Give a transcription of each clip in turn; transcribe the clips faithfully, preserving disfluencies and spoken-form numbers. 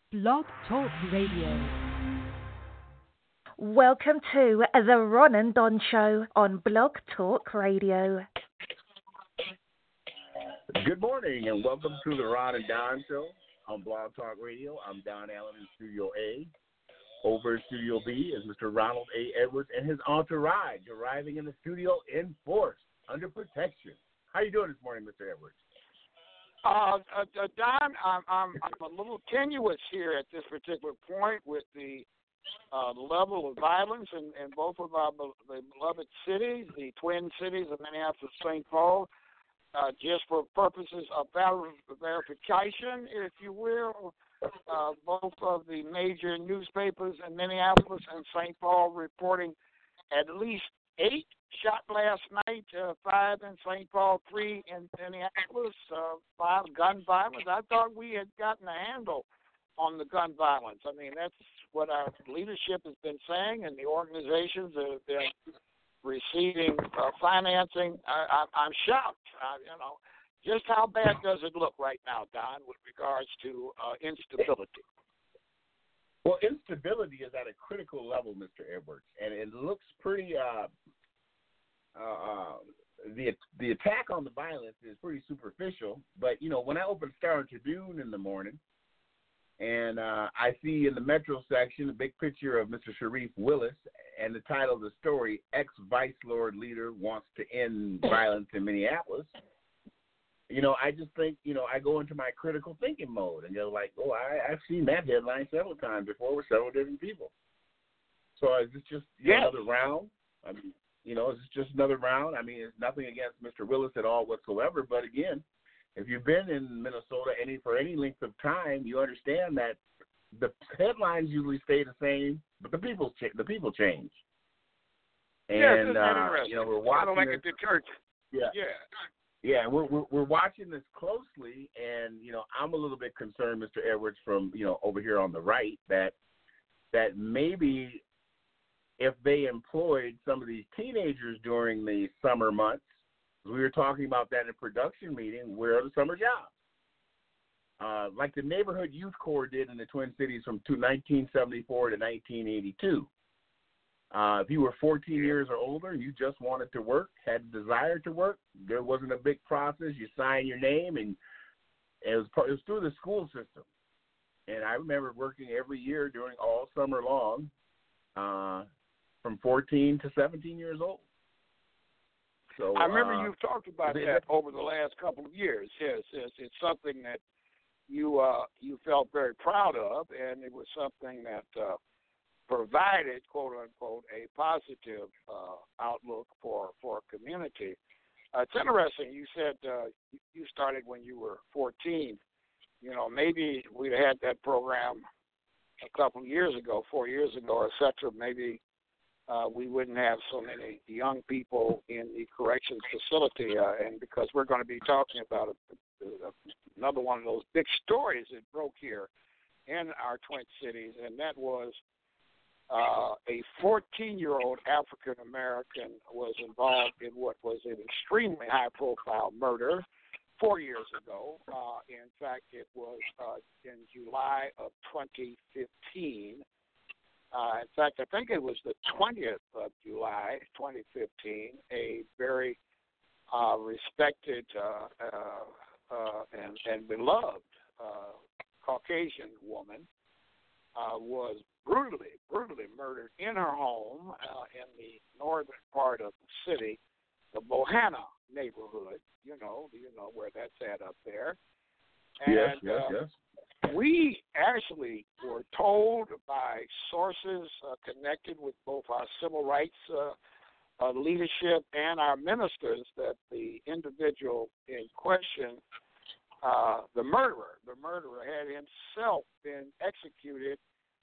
Blog Talk Radio. Welcome to the Ron and Don Show on Blog Talk Radio. Good morning and welcome to the Ron and Don Show on Blog Talk Radio. I'm Don Allen in Studio A. Over in Studio B is Mister Ronald A. Edwards and his entourage arriving in the studio in force, under protection. How you doing this morning, Mister Edwards? Uh, uh, uh, Don, I'm, I'm I'm a little tenuous here at this particular point with the uh, level of violence in, in both of our be- the beloved cities, the twin cities of Minneapolis and Saint Paul. Uh, just for purposes of ver- verification, if you will, uh, both of the major newspapers in Minneapolis and Saint Paul reporting at least eight shot last night, uh, five in Saint Paul, three in Minneapolis, uh, five gun violence. I thought we had gotten a handle on the gun violence. I mean, that's what our leadership has been saying, and the organizations that have been receiving uh, financing. I, I, I'm shocked. I, you know, just how bad does it look right now, Don, with regards to uh, instability? Well, instability is at a critical level, Mister Edwards, and it looks pretty. Uh, uh, the the attack on the violence is pretty superficial, but you know, when I open Star Tribune in the morning, and uh, I see in the Metro section a big picture of Mister Sharif Willis, and the title of the story, ex-Vice Lord Leader Wants to End Violence in Minneapolis. You know, I just think, you know, I go into my critical thinking mode and go like, oh, I, I've seen that headline several times before with several different people. So is this just you yes. know, another round? I mean, you know, is this just another round? I mean, it's nothing against Mister Willis at all whatsoever, but again, if you've been in Minnesota any for any length of time, you understand that the headlines usually stay the same, but the people ch- the people change. And yes, isn't that uh, interesting? you know, we're watching kind of like this, a detergent. Yeah, yeah, yeah. We're, we're we're watching this closely, and you know, I'm a little bit concerned, Mister Edwards, from you know over here on the right, that that maybe if they employed some of these teenagers during the summer months. We were talking about that in a production meeting. Where are the summer jobs? Uh, like the Neighborhood Youth Corps did in the Twin Cities from nineteen seventy-four to nineteen eighty-two. Uh, if you were fourteen years or older, you just wanted to work, had a desire to work, there wasn't a big process. You signed your name, and it was, part, it was through the school system. And I remember working every year during all summer long uh, from fourteen to seventeen years old. So, I remember uh, you've talked about they, that over the last couple of years. Yes, yes, it's something that you uh, you felt very proud of, and it was something that uh, provided, quote unquote, a positive uh, outlook for for a community. Uh, it's interesting. You said uh, you started when you were fourteen. You know, maybe we'd had that program a couple of years ago, four years ago, et cetera. Maybe. Uh, we wouldn't have so many young people in the corrections facility, uh, and because we're going to be talking about a, a, another one of those big stories that broke here in our Twin Cities, and that was uh, a fourteen-year-old African-American was involved in what was an extremely high-profile murder four years ago. Uh, in fact, it was uh, in July of twenty fifteen. Uh, in fact, I think it was the twentieth of July, twenty fifteen, a very uh, respected uh, uh, uh, and, and beloved uh, Caucasian woman uh, was brutally, brutally murdered in her home uh, in the northern part of the city, the Bohanna neighborhood. You know, you know where that's at up there. And, yes, yes, uh, yes. We actually were told by sources uh, connected with both our civil rights uh, uh, leadership and our ministers that the individual in question, uh, the murderer, the murderer had himself been executed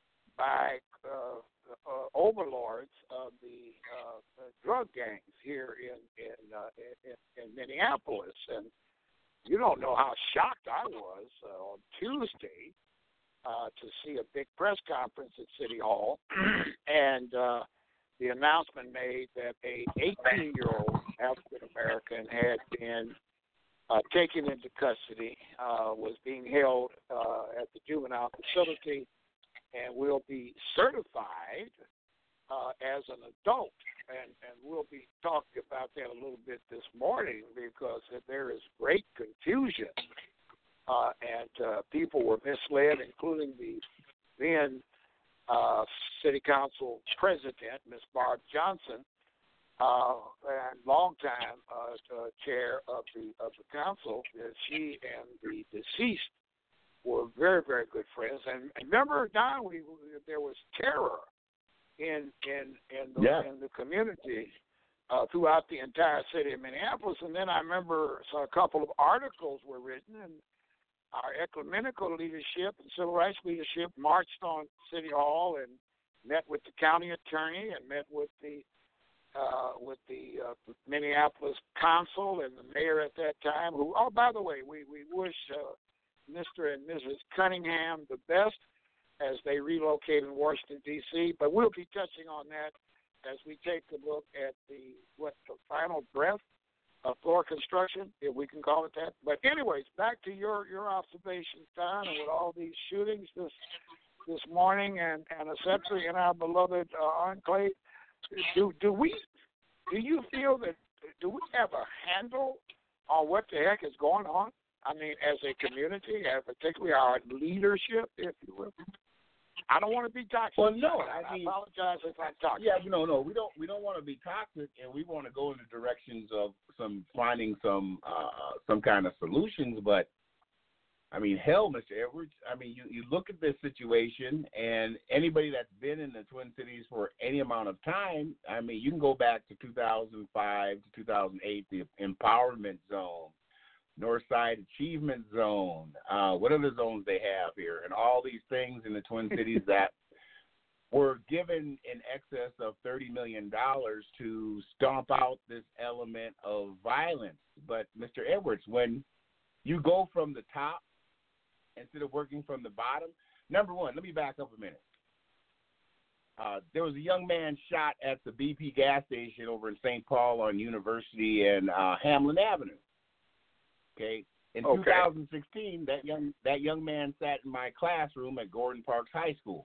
by uh, uh, overlords of the uh, uh, drug gangs here in in, uh, in in Minneapolis. And you don't know how shocked I was uh, on Tuesday uh, to see a big press conference at City Hall, and uh, the announcement made that a eighteen-year-old African American had been uh, taken into custody, uh, was being held uh, at the juvenile facility, and will be certified uh, as an adult. And, and we'll be talking about that a little bit this morning because there is great confusion, uh, and uh, people were misled, including the then uh, City Council President, Miz Barb Johnson, uh, and longtime uh, uh, chair of the of the council. Uh, she and the deceased were very, very good friends. And, and remember, Don, we, there was terror in in in the, yeah. in the community uh, throughout the entire city of Minneapolis. And then I remember so a couple of articles were written, and our ecumenical leadership and civil rights leadership marched on City Hall and met with the county attorney and met with the uh, with the uh, Minneapolis consul and the mayor at that time. Who, oh, by the way, we we wish uh, Mister and Missus Cunningham the best as they relocate in Washington, D C, but we'll be touching on that as we take a look at the what the final breath of floor construction, if we can call it that. But anyways, back to your, your observations, Don, and with all these shootings this this morning and, and essentially in our beloved uh, enclave, do do we do you feel that do we have a handle on what the heck is going on? I mean, as a community, and particularly our leadership, if you will. I don't want to be toxic. Well, no, I, I, mean, I apologize if I'm toxic. Yeah, no, no, we don't. We don't want to be toxic, and we want to go in the directions of some finding some uh, some kind of solutions. But I mean, hell, Mister Edwards. I mean, you, you look at this situation, and anybody that's been in the Twin Cities for any amount of time. I mean, you can go back to two thousand five to two thousand eight, the empowerment zone. Northside Achievement Zone, uh, what other zones they have here, and all these things in the Twin Cities that were given in excess of thirty million dollars to stomp out this element of violence. But, Mister Edwards, when you go from the top instead of working from the bottom, number one, let me back up a minute. Uh, there was a young man shot at the B P gas station over in Saint Paul on University and uh, Hamlin Avenue. Okay. In okay. two thousand sixteen, that young that young man sat in my classroom at Gordon Parks High School.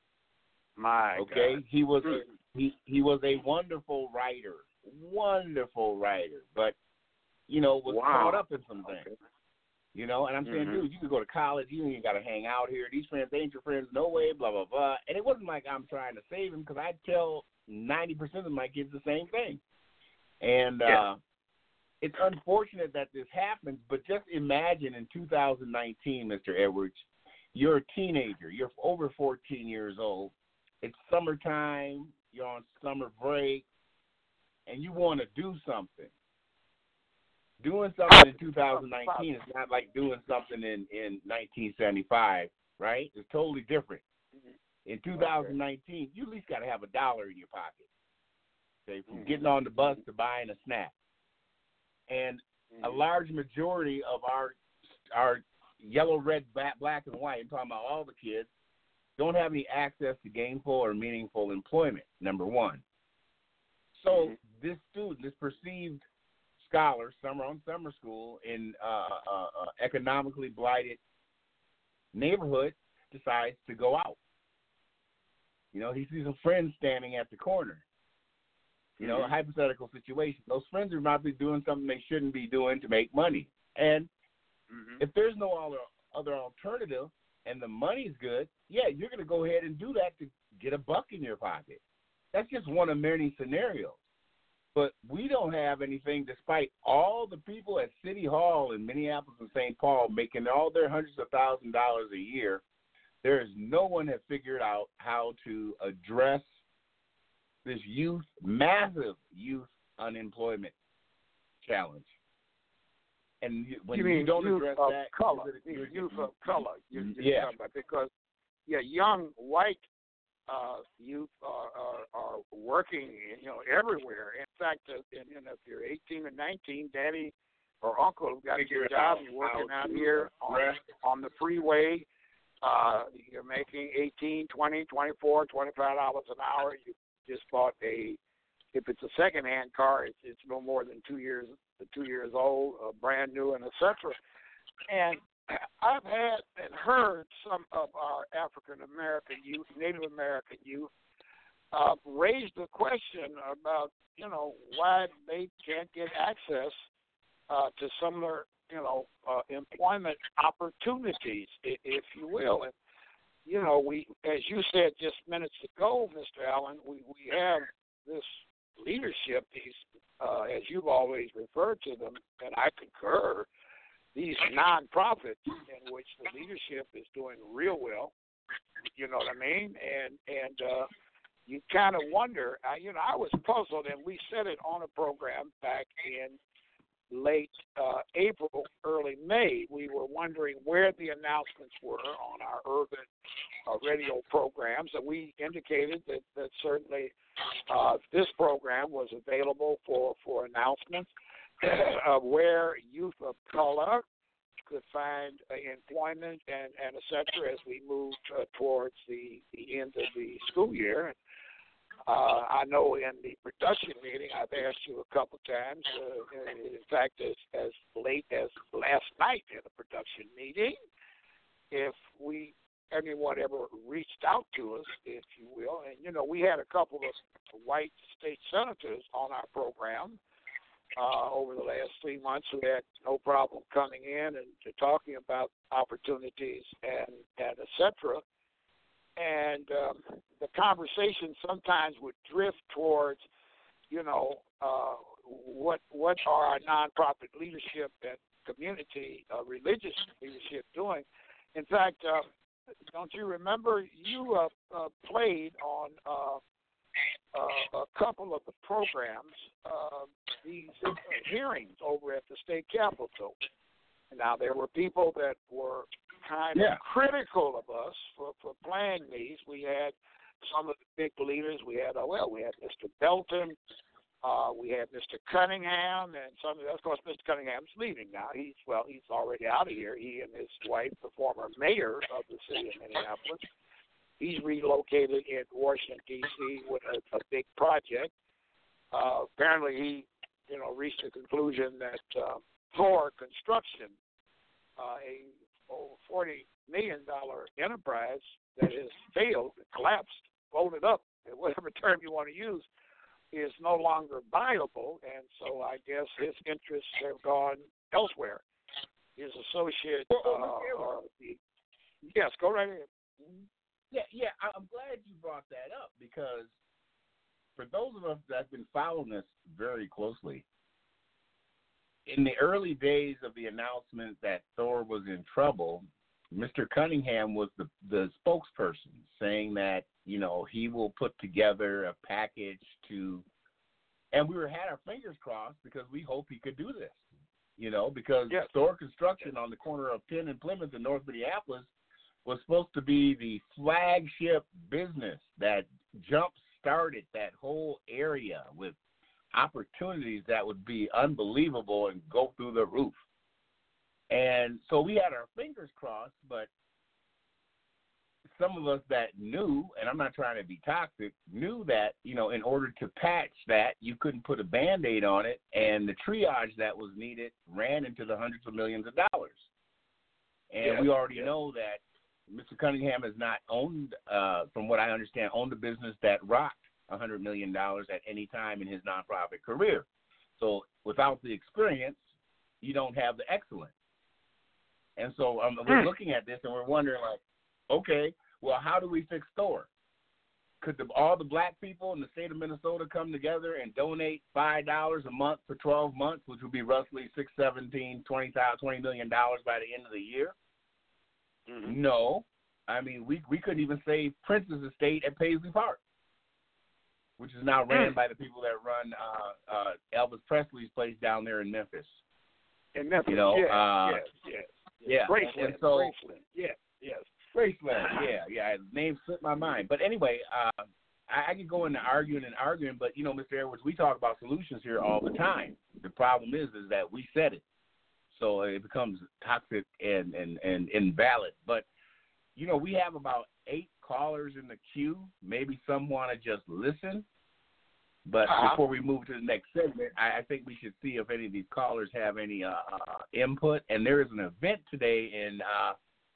My okay, God. he was a, he he was a wonderful writer, wonderful writer, but you know was wow. caught up in some things. Okay. You know, and I'm saying, mm-hmm. dude, you can go to college, you ain't got to hang out here. These friends ain't your friends, no way, blah blah blah. And it wasn't like I'm trying to save him because I tell ninety percent of my kids the same thing. And yeah. uh, it's unfortunate that this happens, but just imagine in two thousand nineteen, Mister Edwards, you're a teenager. You're over fourteen years old. It's summertime. You're on summer break, and you want to do something. Doing something in two thousand nineteen is not like doing something in, in nineteen seventy-five, right? It's totally different. In two thousand nineteen, you at least got to have a dollar in your pocket, okay, from getting on the bus to buying a snack. And a large majority of our our yellow, red, black, and white, I'm talking about all the kids, don't have any access to gainful or meaningful employment, number one. So mm-hmm. this student, this perceived scholar, summer on summer school in uh, uh, uh, economically blighted neighborhood, decides to go out. You know, he sees a friend standing at the corner. You know, a hypothetical situation. Those friends are probably doing something they shouldn't be doing to make money. And mm-hmm. if there's no other, other alternative and the money's good, yeah, you're going to go ahead and do that to get a buck in your pocket. That's just one of many scenarios. But we don't have anything, despite all the people at City Hall in Minneapolis and Saint Paul making all their hundreds of thousands of dollars a year, there is no one has figured out how to address this youth, massive youth unemployment challenge. And you, when you, you don't youth address of that, color, you're, youth of color, you're, you're yeah, talking about, because yeah, young white uh, youth are, are are working, you know, everywhere. In fact, uh, and, you know, if you're eighteen or nineteen, daddy or uncle have got a good job. You're working out here on, on the freeway. Uh, you're making eighteen, twenty, twenty-four, twenty-five dollars an hour. You just bought a if it's a second-hand car, it's, it's no more than two years two years old, uh, brand new, and et cetera. And I've had and heard some of our African American youth, Native American youth, uh, raise the question about, you know, why they can't get access uh, to similar, you know, uh, employment opportunities, if you will. And, you know, we, as you said just minutes ago, Mister Allen, we, we have this leadership, these, uh, as you've always referred to them, and I concur, these nonprofits in which the leadership is doing real well, you know what I mean? And and uh, you kind of wonder, I, you know, I was puzzled, and we said it on a program back in late uh, April, early May. We were wondering where the announcements were on our urban uh, radio programs, and we indicated that, that certainly uh, this program was available for, for announcements of where youth of color could find uh, employment and, and et cetera as we moved uh, towards the, the end of the school year. Uh, I know in the production meeting I've asked you a couple times, uh, in fact as, as late as last night in a production meeting, if we anyone ever reached out to us, if you will. And, you know, we had a couple of white state senators on our program Uh, over the last three months who had no problem coming in and to talking about opportunities and, and et cetera. And um, the conversation sometimes would drift towards, you know, uh, what what are our nonprofit leadership and community uh, religious leadership doing? In fact, uh, don't you remember you uh, uh, played on uh, Uh, a couple of the programs, uh, these uh, hearings over at the state capitol. Now, there were people that were kind yeah. of critical of us for, for playing these. We had some of the big leaders. We had, uh, well, we had Mister Belton. Uh, we had Mister Cunningham, and some of the, of course, Mister Cunningham's leaving now. He's, well, he's already out of here. He and his wife, the former mayor of the city of Minneapolis. He's relocated in Washington, D C with a, a big project. Uh, apparently he, you know, reached a conclusion that uh, Thor Construction, uh, a oh, forty million dollars enterprise that has failed, collapsed, folded up, whatever term you want to use, is no longer viable. And so I guess his interests have gone elsewhere. His associate, uh, or the, yes, go right ahead. Mm-hmm. Yeah, yeah, I'm glad you brought that up because for those of us that have been following this very closely, in the early days of the announcement that Thor was in trouble, Mister Cunningham was the, the spokesperson saying that, you know, he will put together a package to, and we were had our fingers crossed because we hope he could do this, you know, because yes. Thor Construction yes. on the corner of Penn and Plymouth in North Minneapolis was supposed to be the flagship business that jump-started that whole area with opportunities that would be unbelievable and go through the roof. And so we had our fingers crossed, but some of us that knew, and I'm not trying to be toxic, knew that, you know, in order to patch that, you couldn't put a Band-Aid on it, and the triage that was needed ran into the hundreds of millions of dollars. And yes. we already yes. know that Mister Cunningham has not owned, uh, from what I understand, owned a business that rocked one hundred million dollars at any time in his nonprofit career. So without the experience, you don't have the excellence. And so um, we're looking at this and we're wondering, like, okay, well, how do we fix Thor? Could the, all the black people in the state of Minnesota come together and donate five dollars a month for twelve months, which would be roughly six, seventeen, twenty, twenty million dollars by the end of the year? Mm-hmm. No. I mean, we we couldn't even save Prince's estate at Paisley Park, which is now ran by the people that run uh, uh, Elvis Presley's place down there in Memphis. In Memphis, you know, yes, uh, yes, yes, yes. Yeah. Graceland, and so, Graceland, yes, yes. Graceland, yeah, yeah. His name slipped my mind. But anyway, uh, I, I could go into arguing and arguing, but, you know, Mister Edwards, we talk about solutions here all the time. The problem is is that we said it. So it becomes toxic and, and, and invalid. But, you know, we have about eight callers in the queue. Maybe some want to just listen. But uh-huh. before we move to the next segment, I, I think we should see if any of these callers have any uh, uh, input. And there is an event today in uh,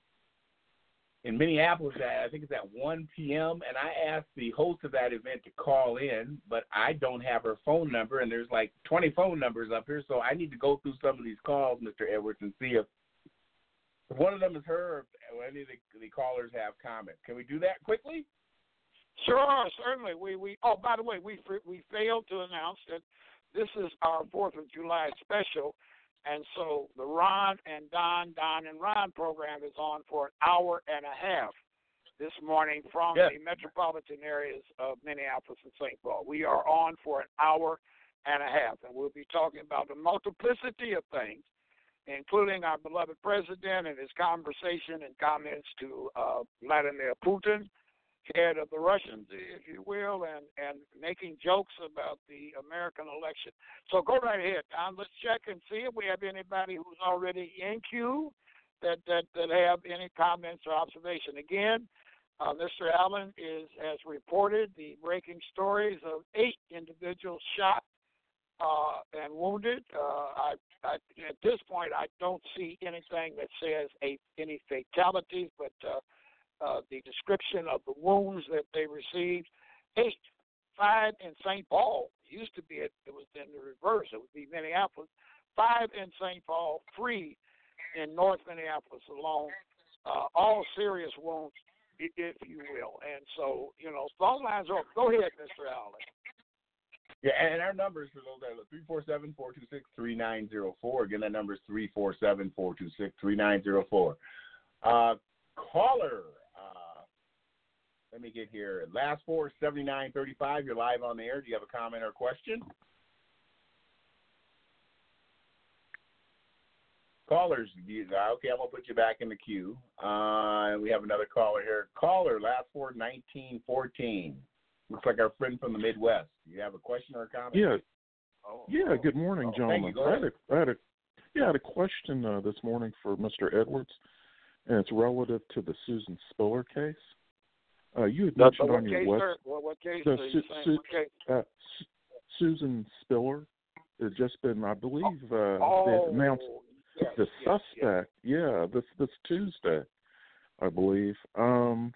in Minneapolis. At, I think it's at one p.m. And I asked the host of that event to call in, but I don't have her phone number. And there's like twenty phone numbers up here, so I need to go through some of these calls, Mister Edwards, and see if, if one of them is her or any of the, the callers have comments. Can we do that quickly? Sure, certainly. We we oh, by the way, we we failed to announce that this is our Fourth of July special, and so the Ron and Don, Don and Ron program is on for an hour and a half this morning from yes. the metropolitan areas of Minneapolis and Saint Paul. We are on for an hour and a half, and we'll be talking about the multiplicity of things, including our beloved president and his conversation and comments to uh, Vladimir Putin, head of the Russians, if you will, and, and making jokes about the American election. So go right ahead, Don. Let's check and see if we have anybody who's already in queue that, that, that have any comments or observation. Again, uh, Mister Allen is has reported the breaking stories of eight individuals shot uh, and wounded. Uh, I, I, at this point, I don't see anything that says a, any fatalities, but uh, Uh, the description of the wounds that they received, eight, five in Saint Paul. It used to be, it, it was in the reverse. It would be Minneapolis. Five in Saint Paul, three in North Minneapolis alone. Uh, all serious wounds, if you will. And so, you know, phone lines are open. Go ahead, Mister Allen. Yeah, and our numbers for those that are three four seven, four two six, three nine zero four. Again, that number is three four seven, four two six, three nine zero four. Uh, caller. Uh, let me get here. Last four, seventy-nine thirty-five. You're live on the air. Do you have a comment or question? Callers, you, okay, I'm going to put you back in the queue. Uh, we have another caller here. Caller, last four, nineteen fourteen. Looks like our friend from the Midwest. Do you have a question or a comment? Yeah. Oh, yeah, oh, good morning, oh, gentlemen. Thank you. Go I, ahead. had a, I, had a, yeah, I had a question uh, this morning for Mister Edwards, and it's relative to the Susan Spiller case. Uh, you had mentioned what on your case, web sir? What, what case the are you Su- saying? Su- What case? uh, Su- Susan Spiller has just been, I believe, uh, Oh, they announced yes, the yes, suspect. Yes. Yeah, this this Tuesday, I believe. Um,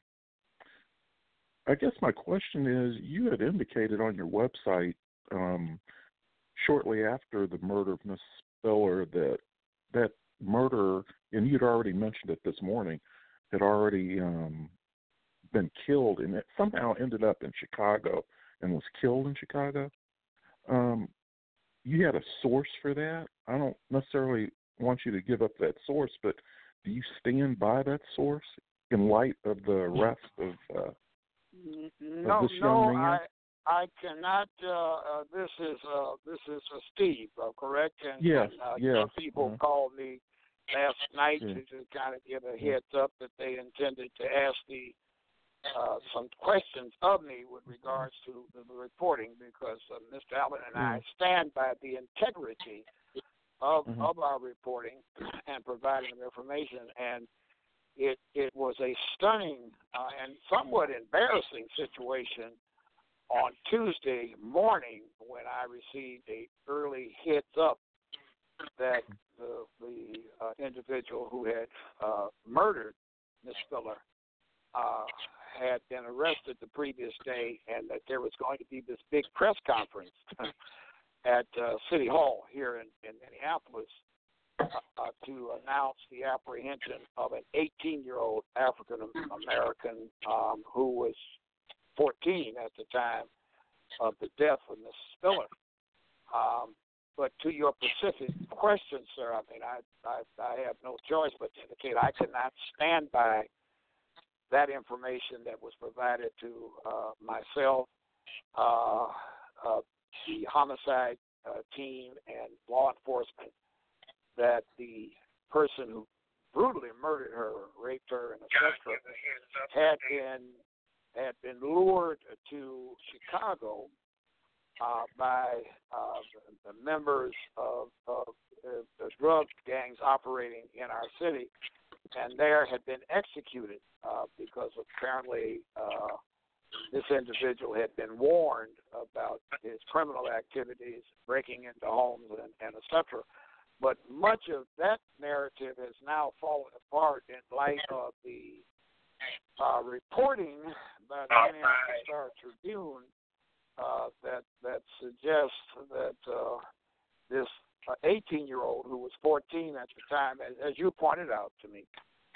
I guess my question is, you had indicated on your website um, shortly after the murder of Miss Spiller that that murderer, and you'd already mentioned it this morning, had already um, been killed, and it somehow ended up in Chicago and was killed in Chicago. Um, you had a source for that. I don't necessarily want you to give up that source, but do you stand by that source in light of the arrest of, uh, no, of this no, young man? I, I cannot. Uh, uh, this is uh, this is uh, Steve, uh, correct? And, Yes, and, uh, yes. some people uh, called me last night yeah. to, to kind of give a heads up that they intended to ask the uh, some questions of me with regards to the, the reporting, because uh, Mister Allen and I stand by the integrity of mm-hmm. of our reporting and providing of information, and it it was a stunning uh, and somewhat embarrassing situation on Tuesday morning when I received a early heads up that the the uh, individual who had uh, murdered Miss Spiller uh, had been arrested the previous day, and that there was going to be this big press conference at uh, City Hall here in, in Minneapolis uh, uh, to announce the apprehension of an eighteen-year-old African American um, who was fourteen at the time of the death of Miss Spiller. Um, but to your specific question, sir, I mean, I, I I have no choice but to indicate I cannot stand by that information that was provided to uh, myself, uh, uh, the homicide uh, team, and law enforcement, that the person who brutally murdered her, raped her, and assaulted her had been had been lured to Chicago uh, by uh, the members of, of the, the drug gangs operating in our city, and there had been executed uh, because apparently uh, this individual had been warned about his criminal activities, breaking into homes, and, and et cetera. But much of that narrative has now fallen apart in light of the uh, reporting by the Minneapolis Star Tribune uh, that that suggests that uh, this eighteen-year-old who was fourteen at the time, as, as you pointed out to me,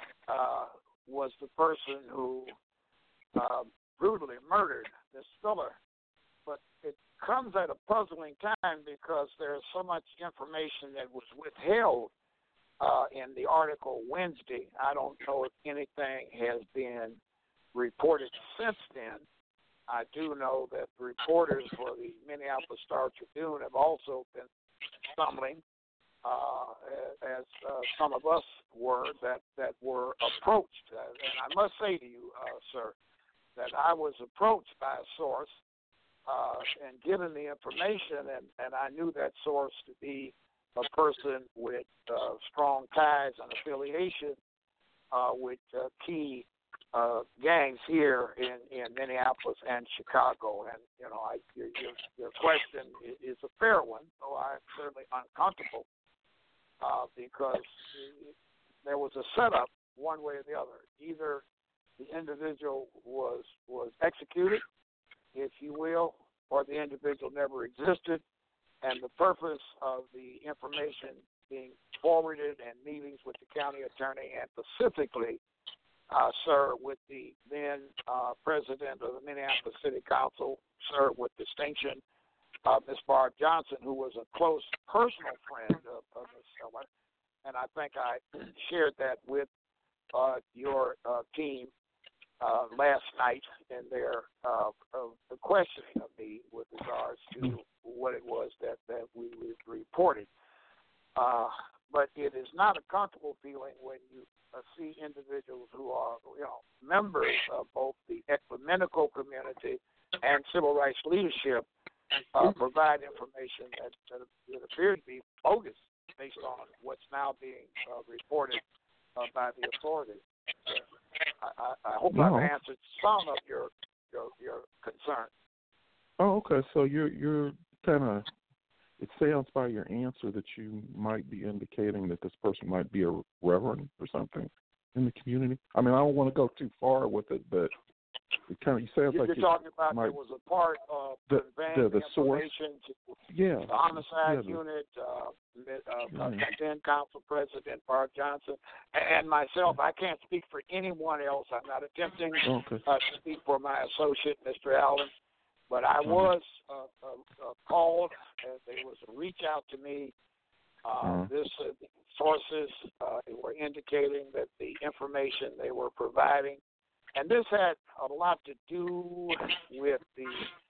uh, was the person who uh, brutally murdered this fella. But it comes at a puzzling time because there's so much information that was withheld uh, in the article Wednesday. I don't know if anything has been reported since then. I do know that the reporters for the Minneapolis Star Tribune have also been stumbling, uh, as uh, some of us were that, that were approached. Uh, and I must say to you, uh, sir, that I was approached by a source uh, and given the information, and, and I knew that source to be a person with uh, strong ties and affiliation uh, with uh, key uh, gangs here in, in Minneapolis and Chicago. And, you know, I, your, your, your question is a fair one, so I'm certainly uncomfortable uh, because there was a setup one way or the other. Either the individual was was executed, if you will, or the individual never existed, and the purpose of the information being forwarded and meetings with the county attorney and specifically, uh, sir, with the then uh, president of the Minneapolis City Council, sir, with distinction, uh, Miz Barb Johnson, who was a close personal friend of, of Miz Siller, and I think I shared that with uh, your uh, team Uh, last night in their uh, uh, the questioning of me with regards to what it was that, that we reported. Uh, but it is not a comfortable feeling when you uh, see individuals who are, you know, members of both the ecumenical community and civil rights leadership uh, provide information that, that, that appears to be bogus based on what's now being uh, reported uh, by the authorities. I, I hope no. I've answered some of your your, your concerns. Oh, okay. So you're you're kind of. It sounds by your answer that you might be indicating that this person might be a reverend or something in the community. I mean, I don't want to go too far with it, but it kind of it sounds you're like you're talking about might, there was a part of the the, the, the source. To yeah, the homicide yeah, unit, uh, uh, yeah. then Council President Barb Johnson, and myself. I can't speak for anyone else. I'm not attempting okay. uh, to speak for my associate, Mister Allen, but I mm-hmm. was uh, uh, uh, called. Uh, there was a reach out to me. Uh, mm-hmm. This uh, sources uh, were indicating that the information they were providing, and this had a lot to do with the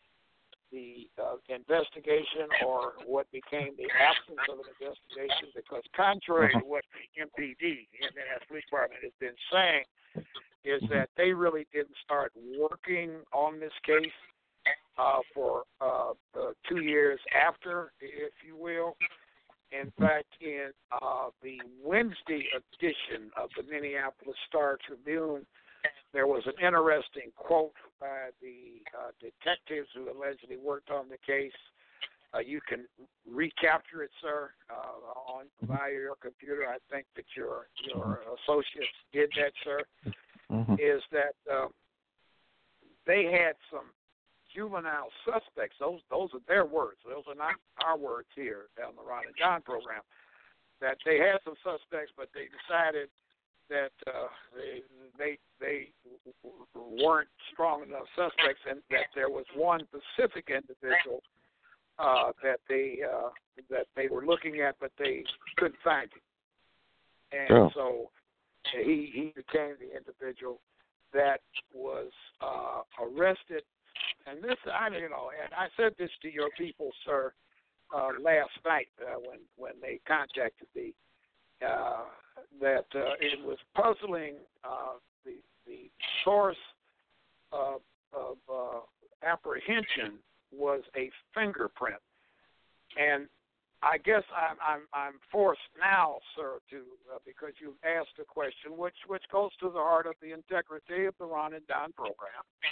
the uh, investigation or what became the absence of an investigation, because contrary uh-huh. to what the M P D, the Minneapolis Police Department, has been saying, is that they really didn't start working on this case uh, for uh, uh, two years after, if you will. In fact, in uh, the Wednesday edition of the Minneapolis Star Tribune, there was an interesting quote by the uh, detectives who allegedly worked on the case. Uh, you can recapture it, sir, uh, on via your computer. I think that your your associates did that, sir. Mm-hmm. Is that uh, they had some juvenile suspects. Those those are their words. Those are not our words here on the Ron and John program. That they had some suspects, but they decided that uh, they they they weren't strong enough suspects, and that there was one specific individual uh, that they uh, that they were looking at, but they couldn't find him, and oh. so he he became the individual that was uh, arrested. And this, I you know, and I said this to your people, sir, uh, last night uh, when when they contacted me. Uh, that uh, it was puzzling uh, the the source of, of uh, apprehension was a fingerprint, and I guess I'm I'm, I'm forced now, sir, to uh, because you've asked a question which which goes to the heart of the integrity of the Ron and Don program,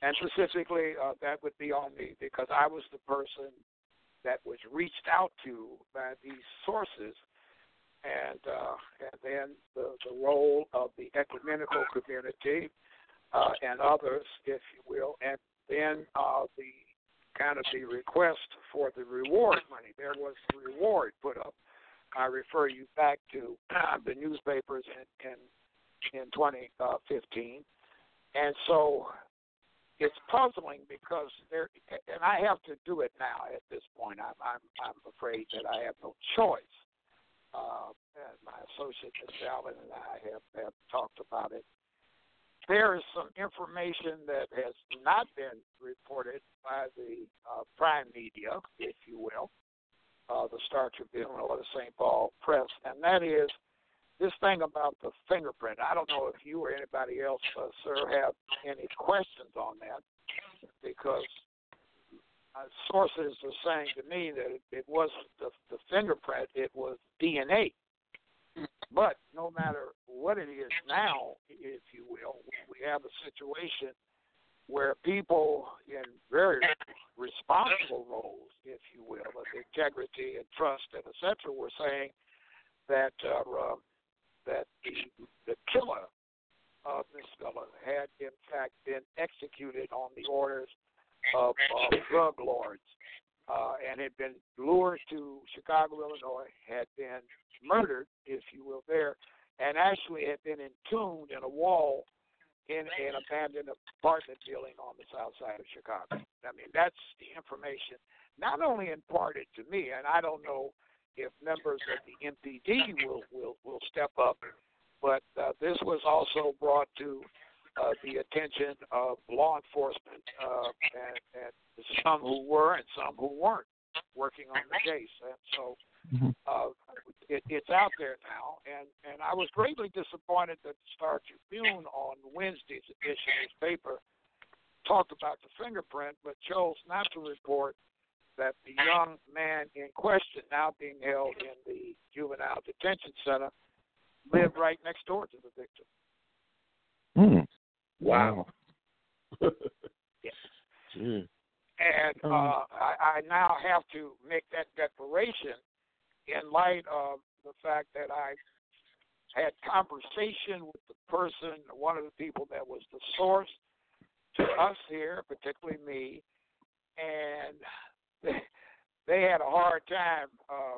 and specifically uh, that would be on me because I was the person that was reached out to by these sources, and uh, and then the, the role of the ecumenical community uh, and others, if you will, and then uh, the kind of the request for the reward money. There was the reward put up. I refer you back to uh, the newspapers in in, in twenty fifteen, and so it's puzzling because there, and I have to do it now. At this point, I'm I'm, I'm afraid that I have no choice. Uh, and my associate Miz Allen and I have, have talked about it. There is some information that has not been reported by the uh, prime media, if you will, uh, the Star Tribune or the Saint Paul Press, and that is this thing about the fingerprint. I don't know if you or anybody else, uh, sir, have any questions on that, because uh, sources are saying to me that it, it wasn't the, the fingerprint, it was D N A. But no matter what it is now, if you will, we have a situation where people in very responsible roles, if you will, of integrity and trust and et cetera, were saying that uh, uh, that the, the killer of this fellow had in fact been executed on the orders of uh, drug lords uh, and had been lured to Chicago, Illinois, had been murdered, if you will, there, and actually had been entombed in a wall in an abandoned apartment building on the south side of Chicago. I mean, that's the information not only imparted to me, and I don't know if members of the M P D will, will, will step up, but uh, this was also brought to uh, the attention of law enforcement, uh, and, and some who were and some who weren't working on the case. And so uh, it, it's out there now, and, and I was greatly disappointed that the Star Tribune on Wednesday's edition of his paper talked about the fingerprint, but chose not to report that the young man in question, now being held in the juvenile detention center, lived right next door to the victim. Mm. Wow. Yes. Yeah. And uh, Um, I, I now have to make that declaration in light of the fact that I had conversation with the person, one of the people that was the source to us here, particularly me, and they, they had a hard time uh,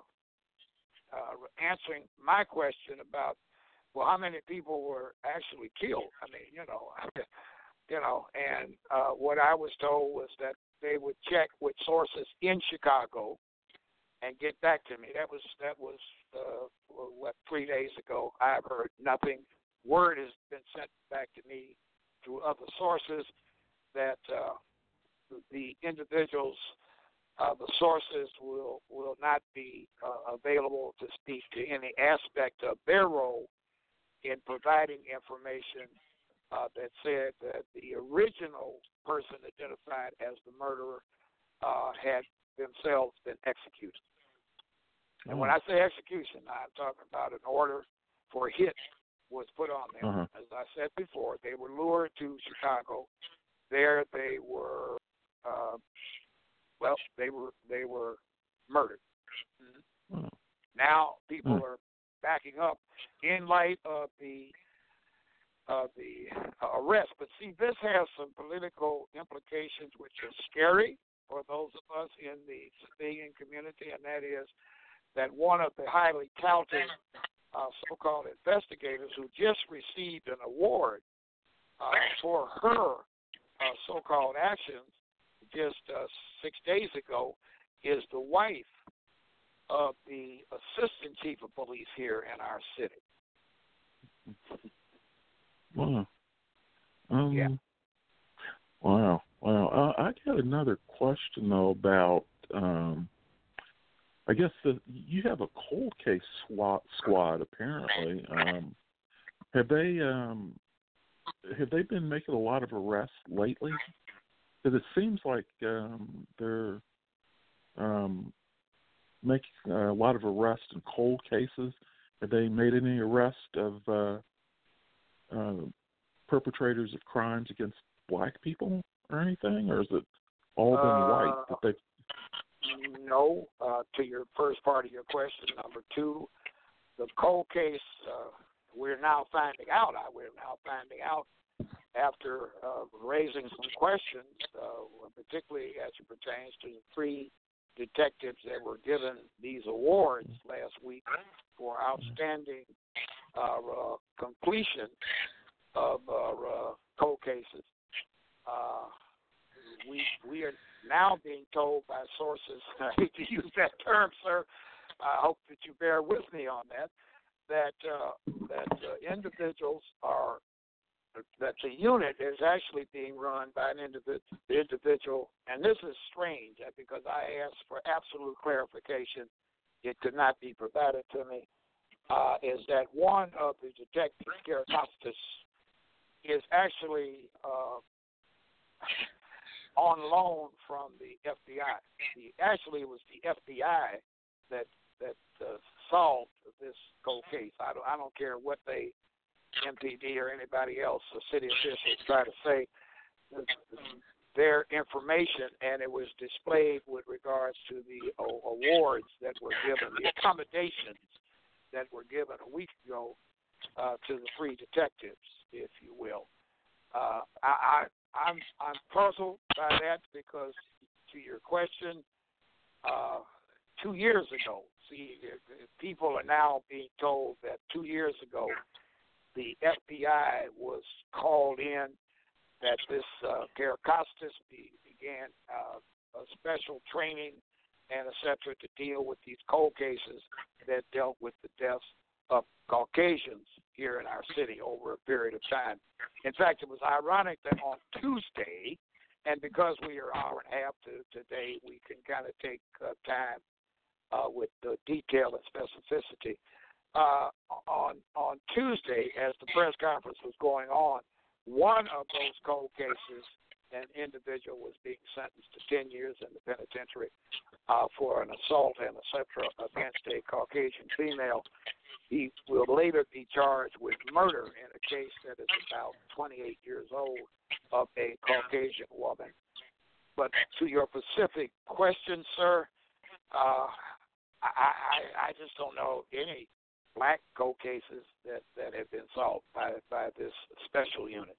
uh, uh, answering my question about, well, how many people were actually killed? I mean, you know, you know, and uh, what I was told was that they would check with sources in Chicago and get back to me. That was that was uh, what three days ago. I've heard nothing. Word has been sent back to me through other sources that uh, the individuals, uh, the sources will will not be uh, available to speak to any aspect of their role in providing information uh, that said that the original person identified as the murderer uh, had themselves been executed. And when I say execution, I'm talking about an order for a hit was put on them. Uh-huh. As I said before, they were lured to Chicago. There they were, uh, well, they were they were murdered. Mm-hmm. Oh. Now people Hmm. are backing up in light of the of the uh, arrest. But see, this has some political implications which are scary for those of us in the civilian community, and that is that one of the highly touted uh, so-called investigators who just received an award uh, for her uh, so-called actions just uh, six days ago is the wife of the assistant chief of police here in our city. Wow. Um, Yeah. Wow. Wow. Uh, I got another question though about. Um, I guess the, you have a cold case SWAT squad apparently. Um, have they um, have they been making a lot of arrests lately? Because it seems like um, they're um, making a lot of arrests in cold cases. Have they made any arrest of uh, uh, perpetrators of crimes against black people or anything, or is it all been Uh, white that they? No, uh, to your first part of your question. Number two, the cold case, uh, we're now finding out, I we're now finding out after uh, raising some questions, uh, particularly as it pertains to the three detectives that were given these awards last week for outstanding uh, uh, completion of uh, uh, cold cases. Uh, we we are now being told by sources, I hate to use that term, sir, I hope that you bear with me on that, that uh, that uh, individuals are, that the unit is actually being run by an individ- individual, and this is strange because I asked for absolute clarification. It could not be provided to me, uh, is that one of the detectives, Karakostas, is actually uh, on loan from the F B I. The, actually, it was the F B I that that uh, solved this cold case. I don't, I don't care what they, M P D or anybody else, or city officials, try to say. Their information, and it was displayed with regards to the uh, awards that were given, the accommodations that were given a week ago uh, to the three detectives, if you will. Uh, I, I, I'm I'm puzzled by that because, to your question, uh, two years ago, see, people are now being told that two years ago, the F B I was called in, that this uh, Karakostas be, began uh, a special training and et cetera to deal with these cold cases that dealt with the deaths of Caucasians here in our city over a period of time. In fact, it was ironic that on Tuesday, and because we are an hour and a half to today, we can kind of take uh, time uh, with the detail and specificity. Uh, on on Tuesday, as the press conference was going on, one of those cold cases, an individual was being sentenced to ten years in the penitentiary uh, for an assault and et cetera against a Caucasian female. He will later be charged with murder in a case that is about twenty-eight years old of a Caucasian woman. But to your specific question, sir, uh, I, I, I just don't know any black cold cases that, that have been solved by, by this special unit.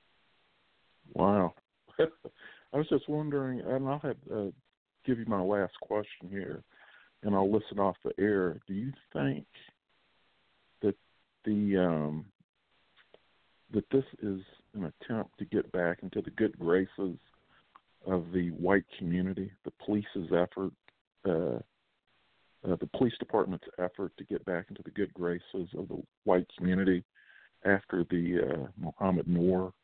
Wow. I was just wondering, and I'll have, uh, give you my last question here, and I'll listen off the air. Do you think that the um, that this is an attempt to get back into the good graces of the white community, the police's effort, uh, uh, the police department's effort to get back into the good graces of the white community after the uh, Mohammed Noor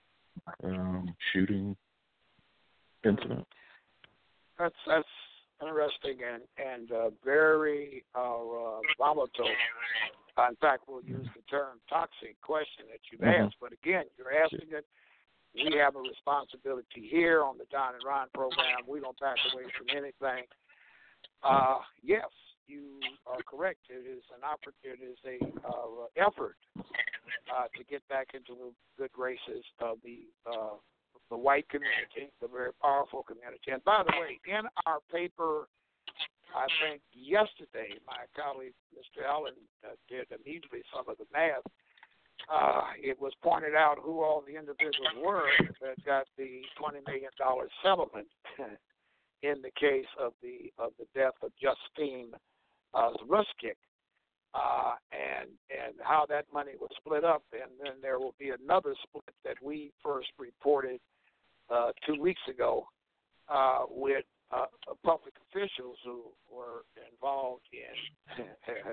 um, shooting incident? That's that's interesting and and uh, very uh, uh, volatile. Uh, in fact, we'll use the term toxic question that you've mm-hmm. asked. But again, you're asking it. We have a responsibility here on the Don and Ron program. We don't back away from anything. Uh, yes, you are correct. It is an opportunity. It is a uh, effort uh, to get back into the good graces of the uh, the white community, the very powerful community. And by the way, in our paper, I think yesterday, my colleague Mister Allen uh, did immediately some of the math. Uh, it was pointed out who all the individuals were that got the twenty million dollars settlement in the case of the of the death of Justine uh, Ruskik, uh, and and how that money was split up. And then there will be another split that we first reported uh, two weeks ago uh, with uh, public officials who were involved in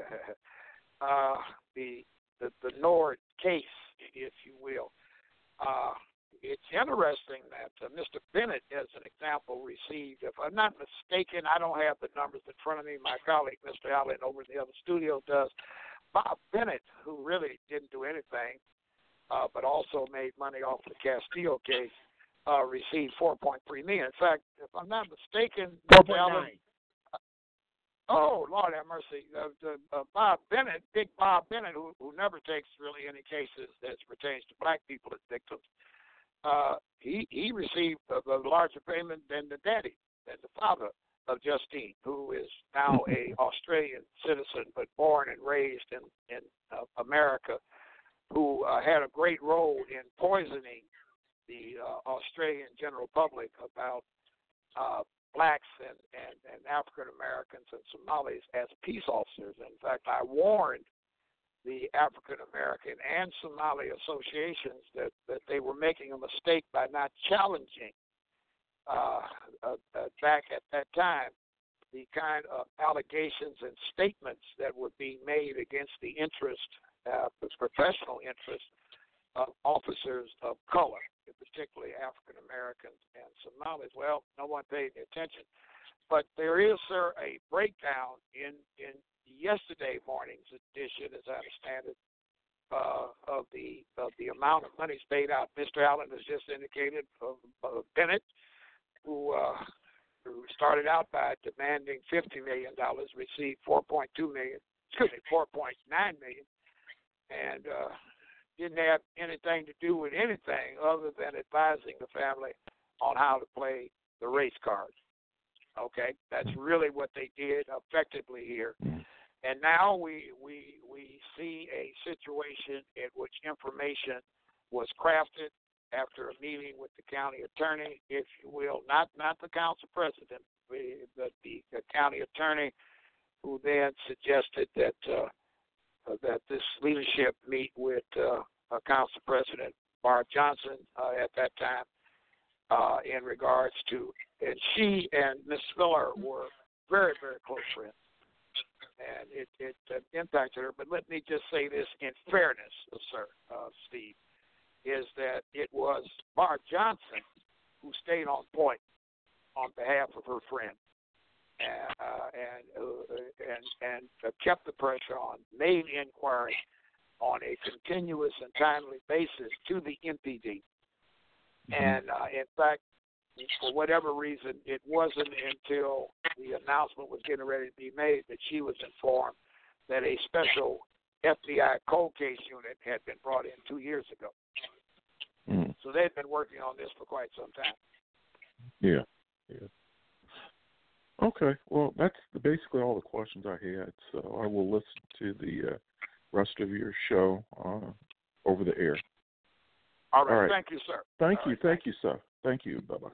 uh, the the the Nord case, if you will. Uh, It's interesting that uh, Mister Bennett, as an example, received, if I'm not mistaken, I don't have the numbers in front of me, my colleague Mister Allen over in the other studio does. Bob Bennett, who really didn't do anything, uh, but also made money off the Castillo case, uh, received four point three million dollars. In fact, if I'm not mistaken, four Mister point Allen, nine. Oh, Lord have mercy. Uh, the, uh, Bob Bennett, Big Bob Bennett, who, who never takes really any cases that pertains to black people as victims, uh, he he received a, a larger payment than the daddy, than the father of Justine, who is now a Australian citizen but born and raised in in uh, America, who uh, had a great role in poisoning the uh, Australian general public about uh, blacks and, and, and African Americans and Somalis as peace officers. In fact, I warned the African American and Somali associations that, that they were making a mistake by not challenging uh, uh, uh, back at that time the kind of allegations and statements that were being made against the interest, uh, the professional interest of officers of color, particularly African Americans and Somalis. Well, no one paid any attention. But there is, sir, a breakdown in, in yesterday morning's edition, as I understand it, uh, of the of the amount of money paid out. Mister Allen has just indicated of, of Bennett, who uh, who started out by demanding fifty million dollars, received four point two million dollars, excuse me, four point nine million dollars, and uh, didn't have anything to do with anything other than advising the family on how to play the race cards. Okay, that's really what they did effectively here. And now we we we see a situation in which information was crafted after a meeting with the county attorney, if you will, not not the council president, but the, the county attorney, who then suggested that uh, that this leadership meet with uh, uh, Council President Barb Johnson uh, at that time uh, in regards to, and she and Miz Miller were very, very close friends, and it, it uh, impacted her. But let me just say this in fairness, sir, uh, Steve, is that it was Barb Johnson who stayed on point on behalf of her friend. And uh, and, uh, and and uh, kept the pressure on, made inquiry on a continuous and timely basis to the M P D. Mm-hmm. And uh, in fact, for whatever reason, it wasn't until the announcement was getting ready to be made that she was informed that a special F B I cold case unit had been brought in two years ago. Mm. So they've been working on this for quite some time. Yeah, yeah. Okay, well, that's basically all the questions I had, so I will listen to the uh, rest of your show uh, over the air. All right, all right. Thank you, sir. Thank all you, right, thank you, sir. Thank you, bye-bye.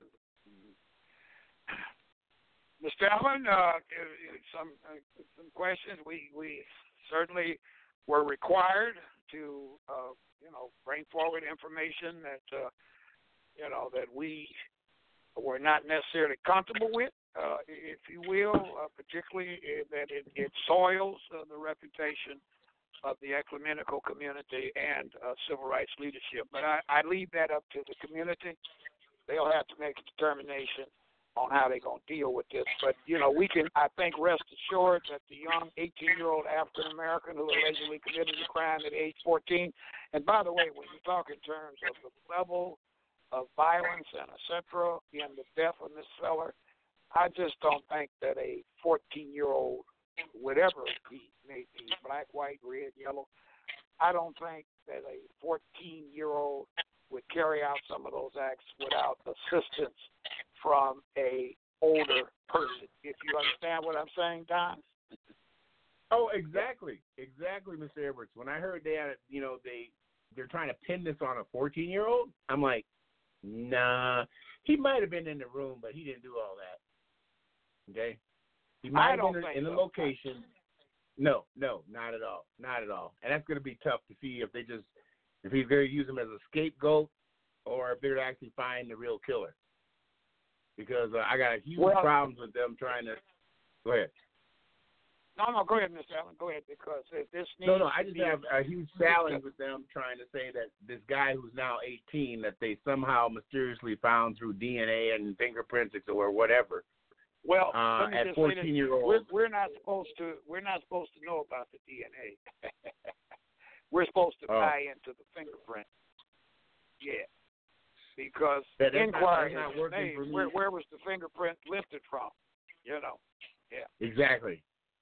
Mister Allen, uh, some uh, some questions. We we certainly were required to uh, you know bring forward information that uh, you know that we were not necessarily comfortable with. Uh, if you will, uh, particularly uh, that it, it soils uh, the reputation of the ecumenical community and uh, civil rights leadership. But I, I leave that up to the community. They'll have to make a determination on how they're going to deal with this. But, you know, we can, I think, rest assured that the young eighteen-year-old African-American who allegedly committed the crime at age fourteen, and by the way, when you talk in terms of the level of violence and et cetera in the death of Miss Feller, I just don't think that a fourteen-year-old, whatever he may be, black, white, red, yellow, I don't think that a fourteen-year-old would carry out some of those acts without assistance from a older person. If you understand what I'm saying, Don? Oh, exactly, exactly, Mister Edwards. When I heard that, you know, they they're trying to pin this on a fourteen-year-old, I'm like, nah, he might have been in the room, but he didn't do all that. Okay, he might have been in the so. location. No, no, not at all, not at all. And that's going to be tough to see if they just if he's going to use him as a scapegoat or if they're actually find the real killer. Because uh, I got huge well, problems with them trying to. Go ahead. No, no, go ahead, Mister Allen. Go ahead, because if this needs no, no, I just be have a huge challenge with them trying to say that this guy who's now eighteen, that they somehow mysteriously found through D N A and fingerprints or whatever. Well, uh, at fourteen year old, we're, we're not supposed to. We're not supposed to know about the D N A. We're supposed to oh. buy into the fingerprint. Yeah, because that inquiry not, is made. Where, where was the fingerprint lifted from? You know. Yeah. Exactly.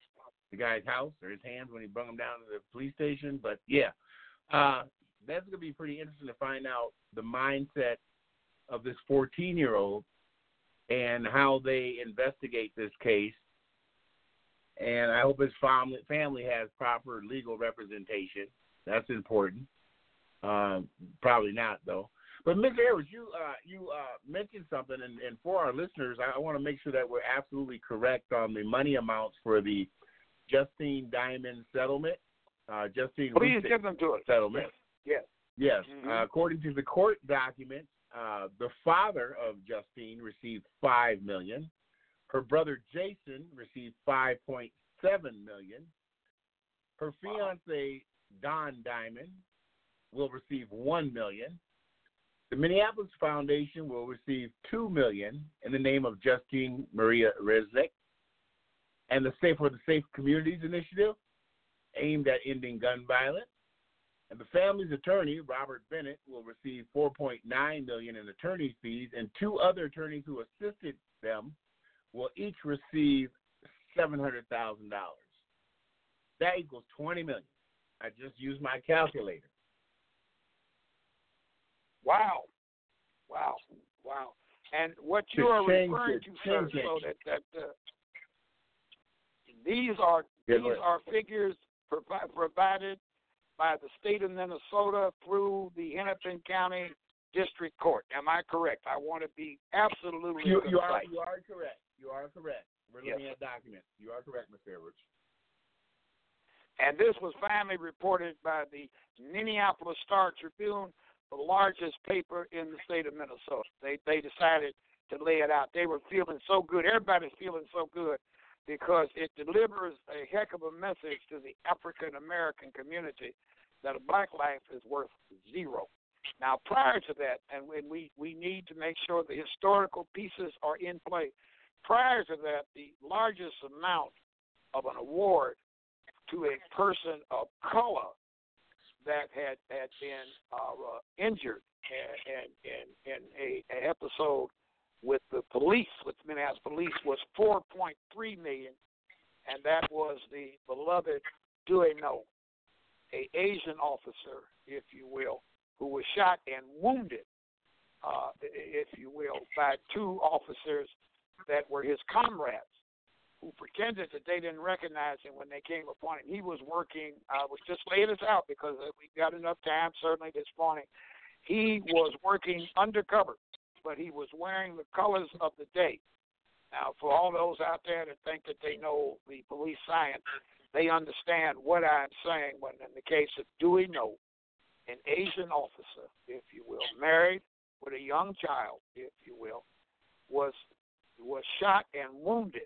the guy's house or his hands when he brought him down to the police station. But, yeah, uh, that's going to be pretty interesting to find out the mindset of this fourteen-year-old and how they investigate this case. And I hope his family family has proper legal representation. That's important. Um, probably not, though. But, Mister Edwards, you uh, you uh, mentioned something, and, and for our listeners, I, I want to make sure that we're absolutely correct on the money amounts for the Justine Diamond settlement. Uh, Justine Please Lucas give them to us. settlement. Yes. Yes. Mm-hmm. Uh, according to the court documents, uh, the father of Justine received five million dollars. Her brother Jason received five point seven million dollars. Her fiance Don Diamond will receive one million dollars. The Minneapolis Foundation will receive two million dollars in the name of Justine Maria Resnick, and the Safe for the Safe Communities Initiative, aimed at ending gun violence. And the family's attorney, Robert Bennett, will receive four point nine million dollars in attorney fees, and two other attorneys who assisted them will each receive seven hundred thousand dollars. That equals twenty million dollars. I just used my calculator. Wow. Wow. Wow. And what you are referring to, sir, so that, that uh, these are Yeah, these are figures provi- provided by the state of Minnesota through the Hennepin County District Court. Am I correct? I want to be absolutely You, you concise. are you are correct. You are correct. We're looking Yes. at documents. You are correct, Mister Edwards. And this was finally reported by the Minneapolis Star Tribune, the largest paper in the state of Minnesota. They they decided to lay it out. They were feeling so good. Everybody's feeling so good because it delivers a heck of a message to the African American community that a black life is worth zero. Now, prior to that, and when we, we need to make sure the historical pieces are in play, prior to that, the largest amount of an award to a person of color that had had been uh, uh, injured in, in, in a, a episode with the police, with Minneapolis police, was four point three million dollars, and that was the beloved Dueno, a Asian officer, if you will, who was shot and wounded, uh, if you will, by two officers that were his comrades, who pretended that they didn't recognize him when they came upon him. He was working, I uh, was just laying this out because we got enough time, certainly this morning. He was working undercover, but he was wearing the colors of the day. Now, for all those out there that think that they know the police science, they understand what I'm saying when in the case of Dewey No, an Asian officer, if you will, married with a young child, if you will, was was shot and wounded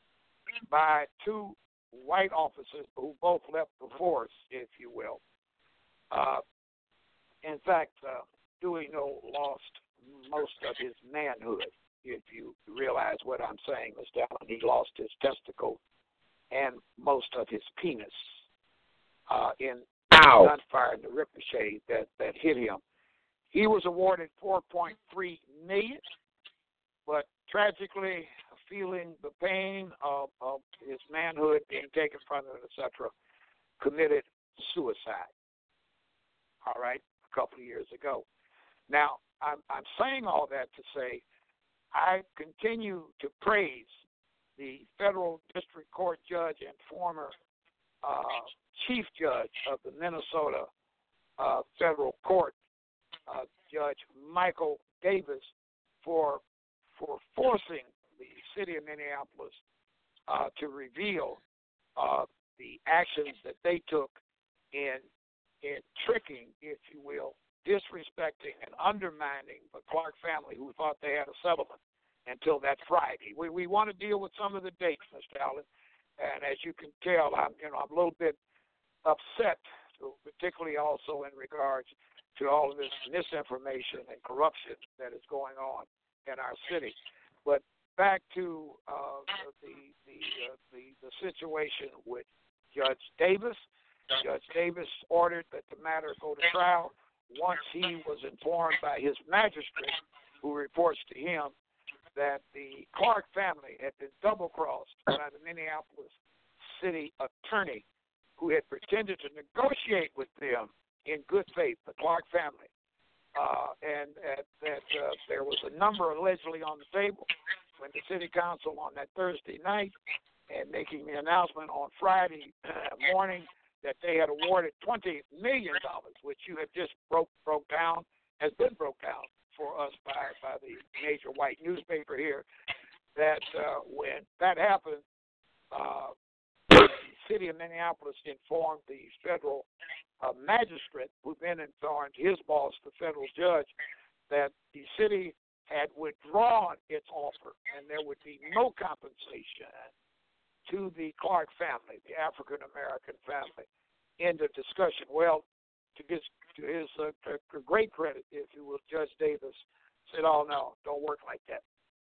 by two white officers who both left the force, if you will. Uh, in fact, uh, Dewey No lost most of his manhood, if you realize what I'm saying, Mister Allen. He lost his testicle and most of his penis uh, in Ow. gunfire and the ricochet that, that hit him. He was awarded four point three million dollars, but tragically, feeling the pain of, of his manhood being taken from him, et cetera, committed suicide. All right, a couple of years ago. Now, I'm, I'm saying all that to say I continue to praise the federal district court judge and former uh, chief judge of the Minnesota uh, federal court, uh, Judge Michael Davis, for for forcing the city of Minneapolis uh, to reveal uh, the actions that they took in in tricking, if you will, disrespecting and undermining the Clark family who thought they had a settlement until that Friday. We we want to deal with some of the dates, Mister Allen, and as you can tell, I'm you know I'm a little bit upset, particularly also in regards to all of this misinformation and corruption that is going on in our city. But back to uh, the the, uh, the the situation with Judge Davis. Judge Davis ordered that the matter go to trial once he was informed by his magistrate, who reports to him that the Clark family had been double-crossed by the Minneapolis city attorney who had pretended to negotiate with them in good faith, the Clark family, uh, and uh, that uh, there was a number allegedly on the table when the city council on that Thursday night and making the announcement on Friday morning that they had awarded twenty million dollars, which you have just broke broke down, has been broke down for us by, by the major white newspaper here, that uh, when that happened, uh, the city of Minneapolis informed the federal uh, magistrate, who then informed his boss, the federal judge, that the city had withdrawn its offer and there would be no compensation to the Clark family, the African-American family. End of discussion. Well, to his, to his uh, great credit, if you will, Judge Davis said, oh, no, don't work like that.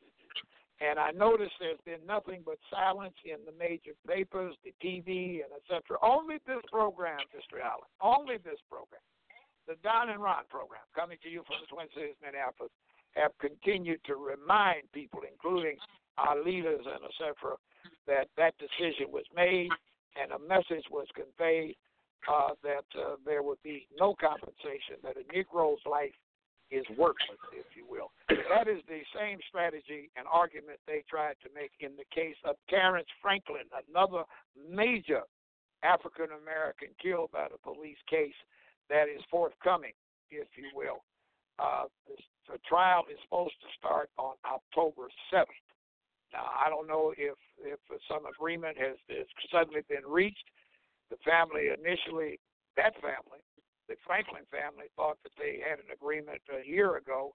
And I noticed there's been nothing but silence in the major papers, the T V, and et cetera. Only this program, Mister Allen, only this program, the Don and Ron program, coming to you from the Twin Cities, Minneapolis, have continued to remind people, including our leaders and et cetera, that that decision was made and a message was conveyed uh, that uh, there would be no compensation, that a Negro's life is worthless, if you will. That is the same strategy and argument they tried to make in the case of Terrence Franklin, another major African-American killed by the police case that is forthcoming, if you will. Uh, the trial is supposed to start on October seventh. Now, I don't know if, if some agreement has, has suddenly been reached. The family initially, that family, the Franklin family, thought that they had an agreement a year ago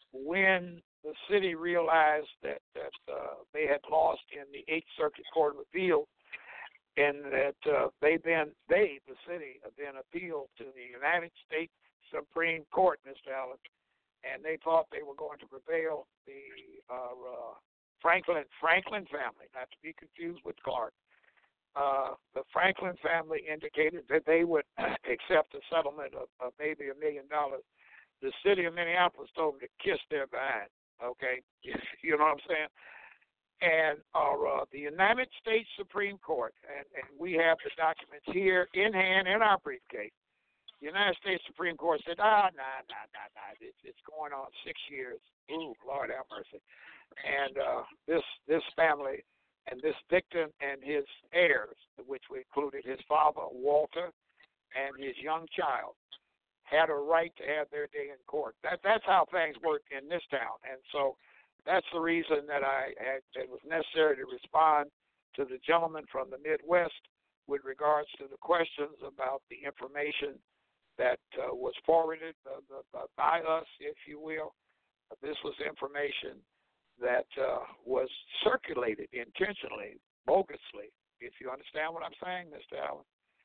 when the city realized that, that uh, they had lost in the Eighth Circuit Court of Appeals, and that uh, they then, they, the city, then appealed to the United States Supreme Court, Mister Allen, and they thought they were going to prevail. The uh, uh, Franklin Franklin family, not to be confused with Clark, uh, the Franklin family indicated that they would accept a settlement of, of maybe a million dollars. The city of Minneapolis told them to kiss their behind, okay? You know what I'm saying? And uh, the United States Supreme Court, and, and we have the documents here in hand in our briefcase, the United States Supreme Court said, ah, nah, nah, nah, nah, it's, it's going on six years. Ooh, Lord have mercy. And uh, this this family and this victim and his heirs, which included his father, Walter, and his young child, had a right to have their day in court. That That's how things work in this town. And so that's the reason that I had, it was necessary to respond to the gentleman from the Midwest with regards to the questions about the information that uh, was forwarded uh, uh, by us, if you will. This was information that uh, was circulated intentionally, bogusly, if you understand what I'm saying, Mister Allen,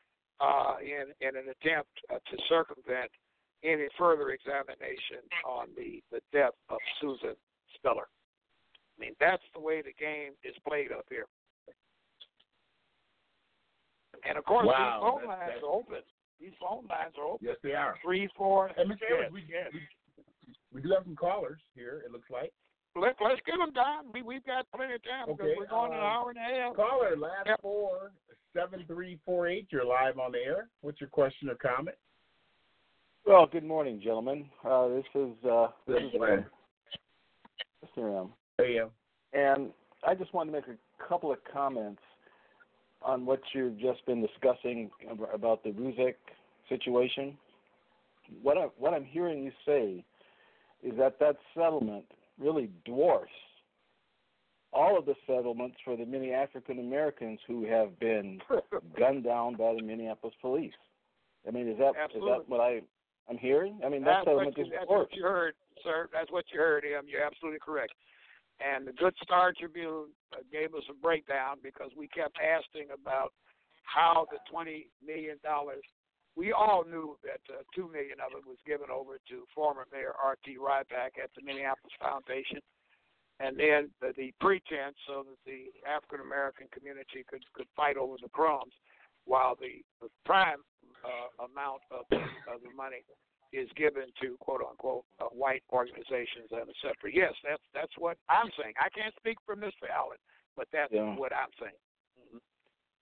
uh, in, in an attempt uh, to circumvent any further examination on the, the death of Susan Spiller. I mean, that's the way the game is played up here. And, of course, wow, these phone that's, lines that's... are open. These phone lines are open. Yes, they are. Three, four. And Mister Yes. Edwards, we, we, we do have some callers here, it looks like. Let, let's get them down. We, we've got plenty of time because Okay, we're going uh, an hour and a half. Caller, last Yep. four, seven three four eight. You're live on the air. What's your question or comment? Well, good morning, gentlemen. Uh, this is uh, this is morning. Mister M. Hey, um, And I just wanted to make a couple of comments on what you've just been discussing about the Ruzek situation. What I, what I'm hearing you say is that that settlement really dwarfs all of the settlements for the many African Americans who have been gunned down by the Minneapolis police. I mean, is that Absolutely. is that what I I'm hearing? I mean, that That's, what settlement you, is that's dwarfs. what you heard, sir. That's what you heard, Em. You're absolutely correct. And the Good Star Tribune uh, gave us a breakdown because we kept asking about how the twenty million dollars, we all knew that uh, two million dollars of it was given over to former Mayor R T Ryback at the Minneapolis Foundation. And then the, the pretense so that the African-American community could, could fight over the crumbs while the, the prime uh, amount of, of the money is given to, quote-unquote, uh, white organizations and et cetera. Yes, that's, that's what I'm saying. I can't speak for Mister Allen, but that's Yeah. what I'm saying. Mm-hmm.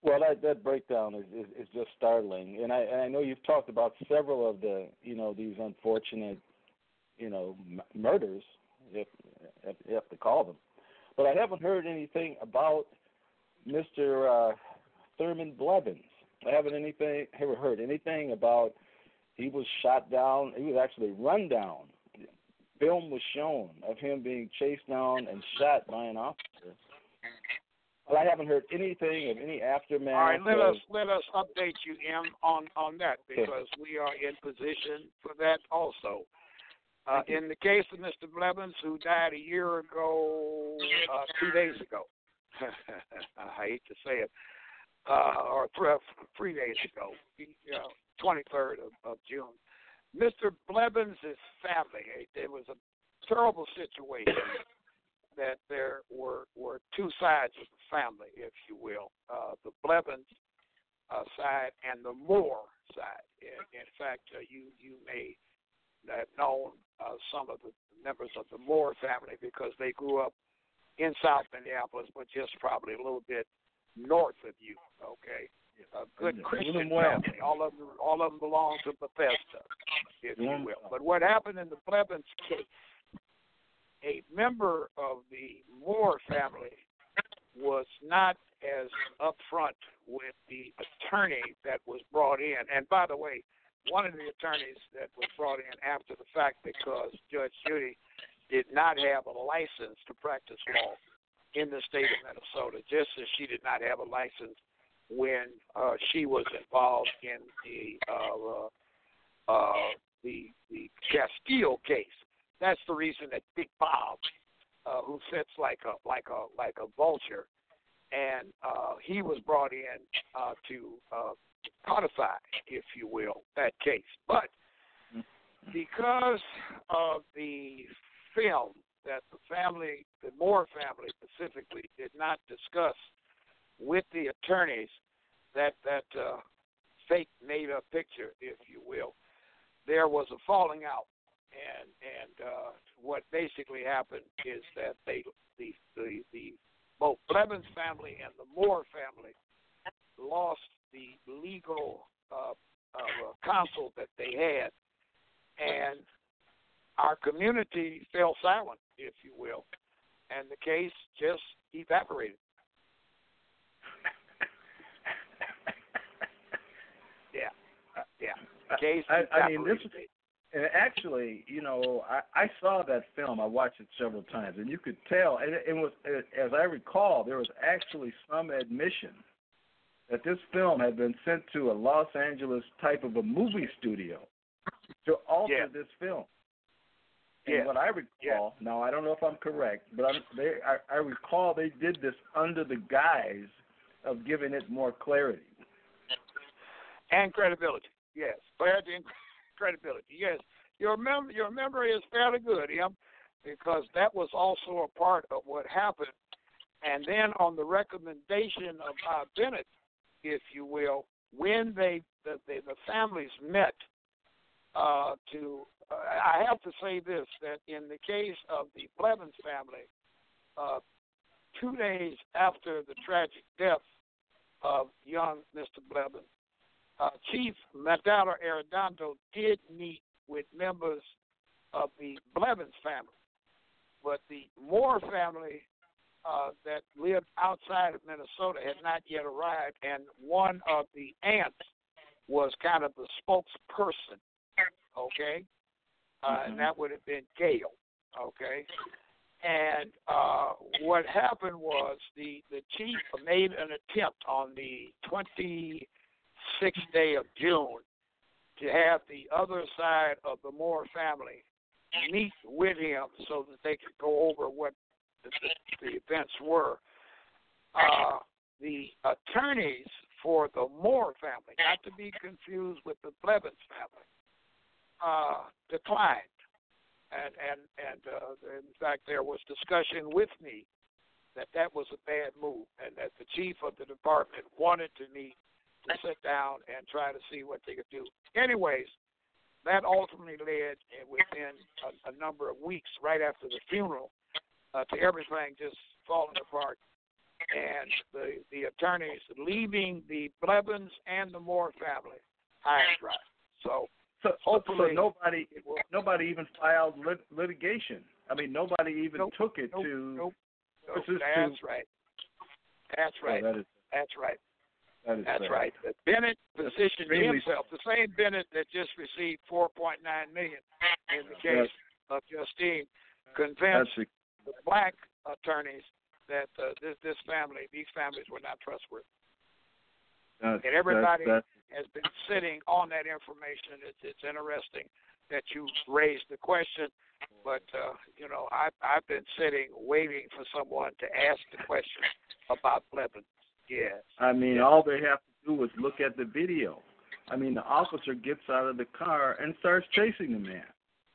Well, that that breakdown is, is, is just startling, and I and I know you've talked about several of the you know these unfortunate you know m- murders, if, if you have to call them, but I haven't heard anything about Mister Uh, Thurman Blevins. I haven't anything ever heard anything about he was shot down. He was actually run down. Film was shown of him being chased down and shot by an officer. But I haven't heard anything of any aftermath. All right, let of, us let us update you, M, on on that because we are in position for that also. Uh, in the case of Mister Blevins, who died a year ago, uh, two days ago, I hate to say it, uh, or three, three days ago, you know, twenty-third of, of June. Mister Blevins' family, it was a terrible situation. That there were, were two sides of the family, if you will, uh, the Blevins uh, side and the Moore side. In, in fact, uh, you you may have known uh, some of the members of the Moore family because they grew up in South Minneapolis, but just probably a little bit north of you. Okay, a good Christian family. All of them, all of them belong to Bethesda, if you will. But what happened in the Blevins case? A member of the Moore family was not as upfront with the attorney that was brought in. And by the way, one of the attorneys that was brought in after the fact because Judge Judy did not have a license to practice law in the state of Minnesota, just as she did not have a license when uh, she was involved in the uh, uh, the the Castile case. That's the reason that Big Bob, uh, who sits like a like a like a vulture, and uh, he was brought in uh, to uh, codify, if you will, that case. But because of the film that the family, the Moore family specifically, did not discuss with the attorneys that that uh, fake made-up picture, if you will, there was a falling out. And and uh, what basically happened is that they the the, the both Blevins family and the Moore family lost the legal uh, uh, counsel that they had, and our community fell silent, if you will, and the case just evaporated. yeah, yeah. The case I, I evaporated. mean, this is. And actually, you know, I, I saw that film. I watched it several times, and you could tell. And it, it was, as I recall, there was actually some admission that this film had been sent to a Los Angeles type of a movie studio to alter yeah. this film. And yeah. what I recall, yeah. now I don't know if I'm correct, but I'm, they, I, I recall they did this under the guise of giving it more clarity and credibility. Yes, clarity and credibility. Yes, your mem- your memory is fairly good, Em, because that was also a part of what happened. And then on the recommendation of Bob Bennett, if you will, when they the, the, the families met uh, to, uh, I have to say this, that in the case of the Blevins family, uh, two days after the tragic death of young Mister Blevins, Uh, Chief Mandela Arredondo did meet with members of the Blevins family, but the Moore family uh, that lived outside of Minnesota had not yet arrived, and one of the aunts was kind of the spokesperson, okay? Uh, mm-hmm. And that would have been Gail, okay? And uh, what happened was the, the chief made an attempt on the twenty sixth day of June to have the other side of the Moore family meet with him so that they could go over what the, the, the events were. Uh, the attorneys for the Moore family, not to be confused with the Blevins family, uh, declined. And, and, and uh, in fact, there was discussion with me that that was a bad move and that the chief of the department wanted to meet to sit down and try to see what they could do. Anyways, that ultimately led within a, a number of weeks right after the funeral uh, to everything just falling apart and the the attorneys leaving the Blevins and the Moore family high and dry. So, so hopefully, so nobody will, nobody even filed lit- litigation. I mean, nobody even nope, took it nope, to. Nope, nope, This is that's to, right. That's right. Oh, that is, that's right. that is That's sad. right. But Bennett positioned Extremely himself, the same Bennett that just received four point nine million dollars in the case of Justine, convinced That's the black attorneys that uh, this this family, these families were not trustworthy. That's, And everybody that's, has been sitting on that information. It's it's interesting that you raised the question, but uh, you know I I've been sitting waiting for someone to ask the question about Blevins. Yes. I mean, all they have to do is look at the video. I mean, the officer gets out of the car and starts chasing the man.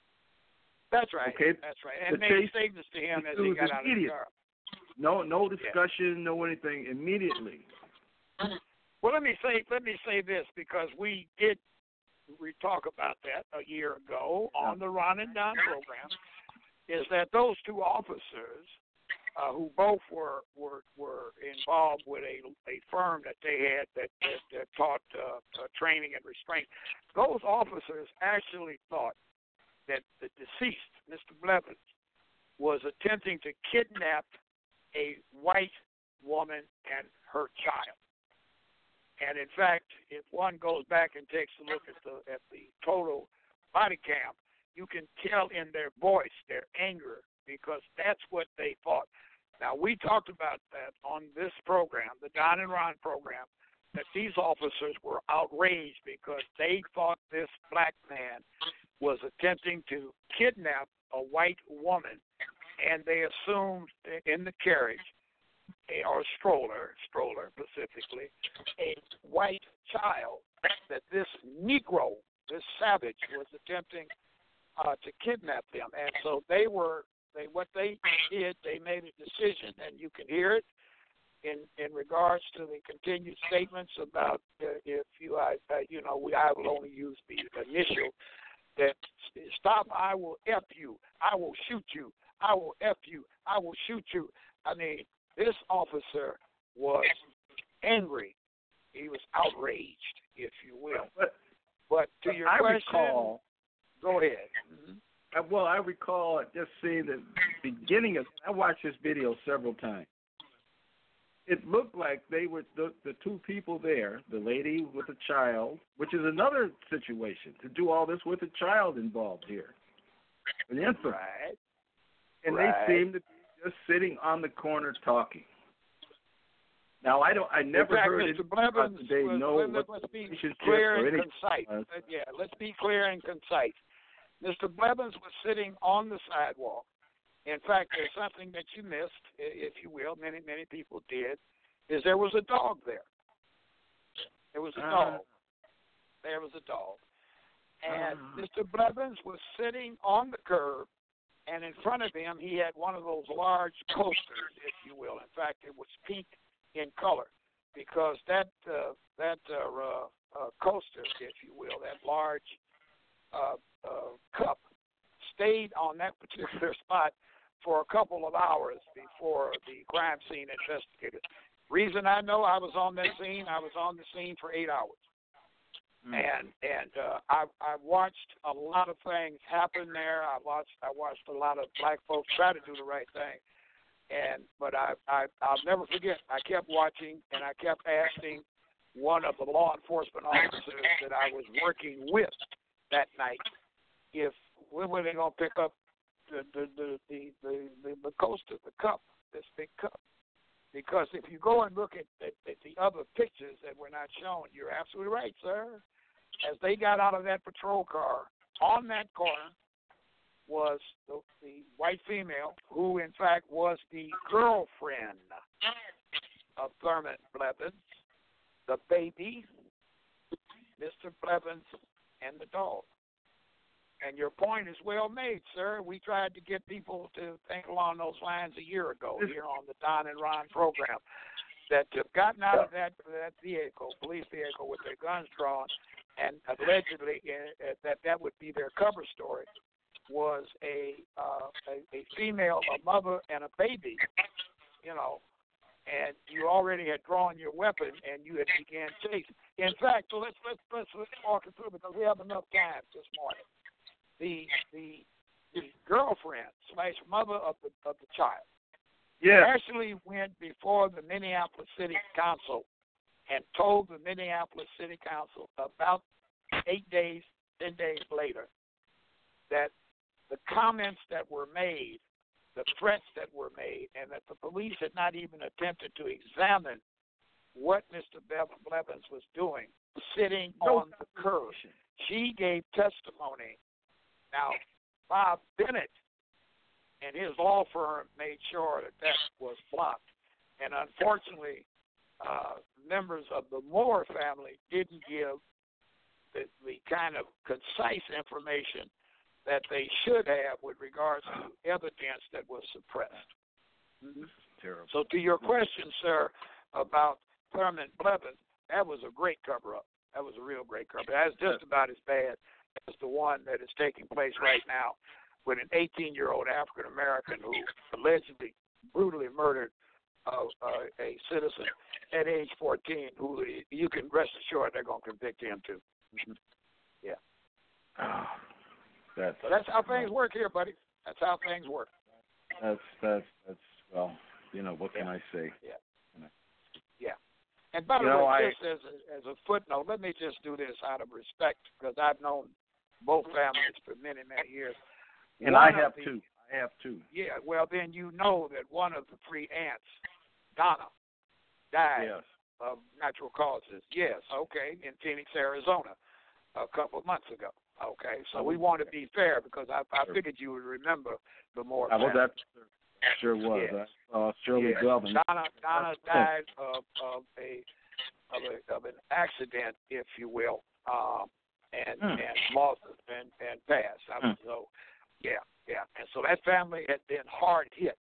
That's right. Okay. That's right. And The made chase statements to him as was he got out of the immediate. car. No, no discussion, no anything. Immediately. Well, let me say let me say this, because we did we talk about that a year ago on the Ron and Don program, is that those two officers uh, who both were, were were involved with a a firm that they had that that, that taught uh, uh, training and restraint, those officers actually thought that the deceased, Mister Blevins, was attempting to kidnap a white woman and her child. And in fact, if one goes back and takes a look at the at the total body cam, you can tell in their voice their anger, because that's what they thought. Now, we talked about that on this program, the Don and Ron program, that these officers were outraged because they thought this black man was attempting to kidnap a white woman, and they assumed in the carriage, or stroller, stroller specifically, a white child, that this Negro, this savage, was attempting uh, to kidnap them. And so they were, they what they did, they made a decision, and you can hear it in in regards to the continued statements about uh, if you, I, uh, you know, we, I will only use the initial, that stop, I will F you, I will shoot you, I will F you, I will shoot you. I mean, this officer was angry. He was outraged, if you will. But, but to your I question, recall, go ahead. Mm-hmm. I, well, I recall just seeing the beginning of. I watched this video several times. It looked like they were the, the two people there, the lady with the child, which is another situation, to do all this with a child involved here, an infant. Right. And right. they seemed to be just sitting on the corner talking. Now, I don't. I never fact, heard Mister it Blevins, today was, know let, what let's be relationship clear or and anything concise. was. Uh, yeah, let's be clear and concise. Mister Blevins was sitting on the sidewalk. In fact, there's something that you missed, if you will. Many, many people did. Is there was a dog there. There was a Uh, dog. There was a dog. And uh, Mister Blevins was sitting on the curb, and in front of him he had one of those large coasters, if you will. In fact, it was pink in color, because that uh, that uh, uh, uh, coaster, if you will, that large uh, uh, cup, stayed on that particular spot for a couple of hours before the crime scene investigators. Reason I know, I was on that scene. I was on the scene for eight hours, mm. and and uh, I I watched a lot of things happen there. I watched I watched a lot of black folks try to do the right thing, and but I I I'll never forget. I kept watching, and I kept asking one of the law enforcement officers that I was working with that night if when were they gonna pick up the the the the the, the, the coaster, the cup, this big cup. Because if you go and look at, at, at the other pictures that were not shown, you're absolutely right, sir. As they got out of that patrol car, on that corner was the, the white female, who in fact was the girlfriend of Thurman Blevins, the baby, Mister Blevins, and the dog. And your point is well made, sir. We tried to get people to think along those lines a year ago here on the Don and Ron program, that have gotten out of that that vehicle, police vehicle, with their guns drawn, and allegedly uh, that that would be their cover story, was a, uh, a a female, a mother, and a baby, you know, and you already had drawn your weapon and you had began chasing. In fact, so let's let's let's, let's walk it through because we have enough time this morning. The the the girlfriend slash mother of the of the child Yeah. actually went before the Minneapolis City Council and told the Minneapolis City Council about eight days, ten days later that the comments that were made, the threats that were made, and that the police had not even attempted to examine what Mister Blevins was doing, sitting on the curb. She gave testimony. Now, Bob Bennett and his law firm made sure that that was blocked. And unfortunately, uh, members of the Moore family didn't give the, the kind of concise information that they should have with regards to evidence that was suppressed. Mm-hmm. Terrible. So to your question, sir, about Thurman Blevins, that was a great cover-up. That was a real great cover-up. That's just about as bad as the one that is taking place right now with an eighteen-year-old African-American who allegedly brutally murdered uh, uh, a citizen at age fourteen, who you can rest assured they're going to convict him too. Yeah. Oh, that's, so that's how things work here, buddy. That's how things work. That's, that's, that's, well, you know, what can yeah. I say? Yeah. Yeah. And by the you know, way, I, just as a, as a footnote, let me just do this out of respect because I've known both families for many, many years. And one I have the, two. I have two. Yeah, well, then you know that one of the three aunts, Donna, died yes. of natural causes. Yes, okay, in Phoenix, Arizona, a couple of months ago. Okay, so we want to be fair because I, I figured you would remember the more. I was that sure was. Yes. I saw Shirley yes. Dubbin. Donna, Donna died of, of a of a of an accident, if you will, um, and hmm. and lost and and passed. I mean, hmm. So, yeah, yeah, and so that family had been hard hit,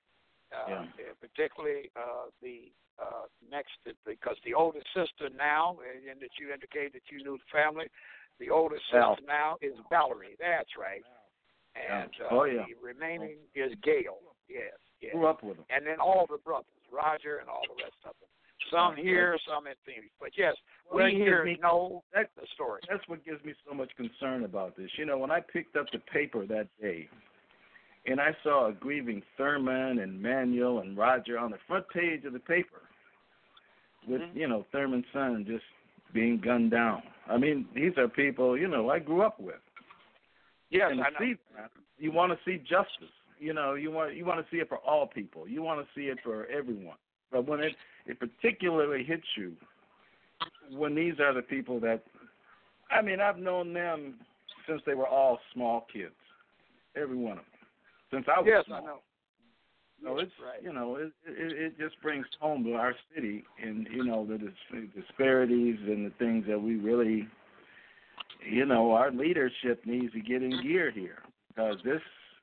uh, yeah. particularly uh, the uh, next because the oldest sister now, and that you indicated that you knew the family. The oldest Val. sister now is Valerie. That's right. And Yeah. uh, oh, yeah. the remaining is Gail. Yes, yes. Grew up with them. And then all the brothers, Roger and all the rest of them. Some here, some in Phoenix. But yes, Well, we here me, know that, the story. That's what gives me so much concern about this. You know, when I picked up the paper that day and I saw a grieving Thurman and Manuel and Roger on the front page of the paper with, mm-hmm. you know, Thurman's son just being gunned down. I mean, these are people, you know, I grew up with. Yes, and I know. See that, you want to see justice. You know, you want you want to see it for all people. You want to see it for everyone. But when it, it particularly hits you, when these are the people that, I mean, I've known them since they were all small kids, every one of them, since I was yes, small. I know. So yes, it's right. you know it, it it just brings home to our city and you know the dis- disparities and the things that we really, you know, our leadership needs to get in gear here because this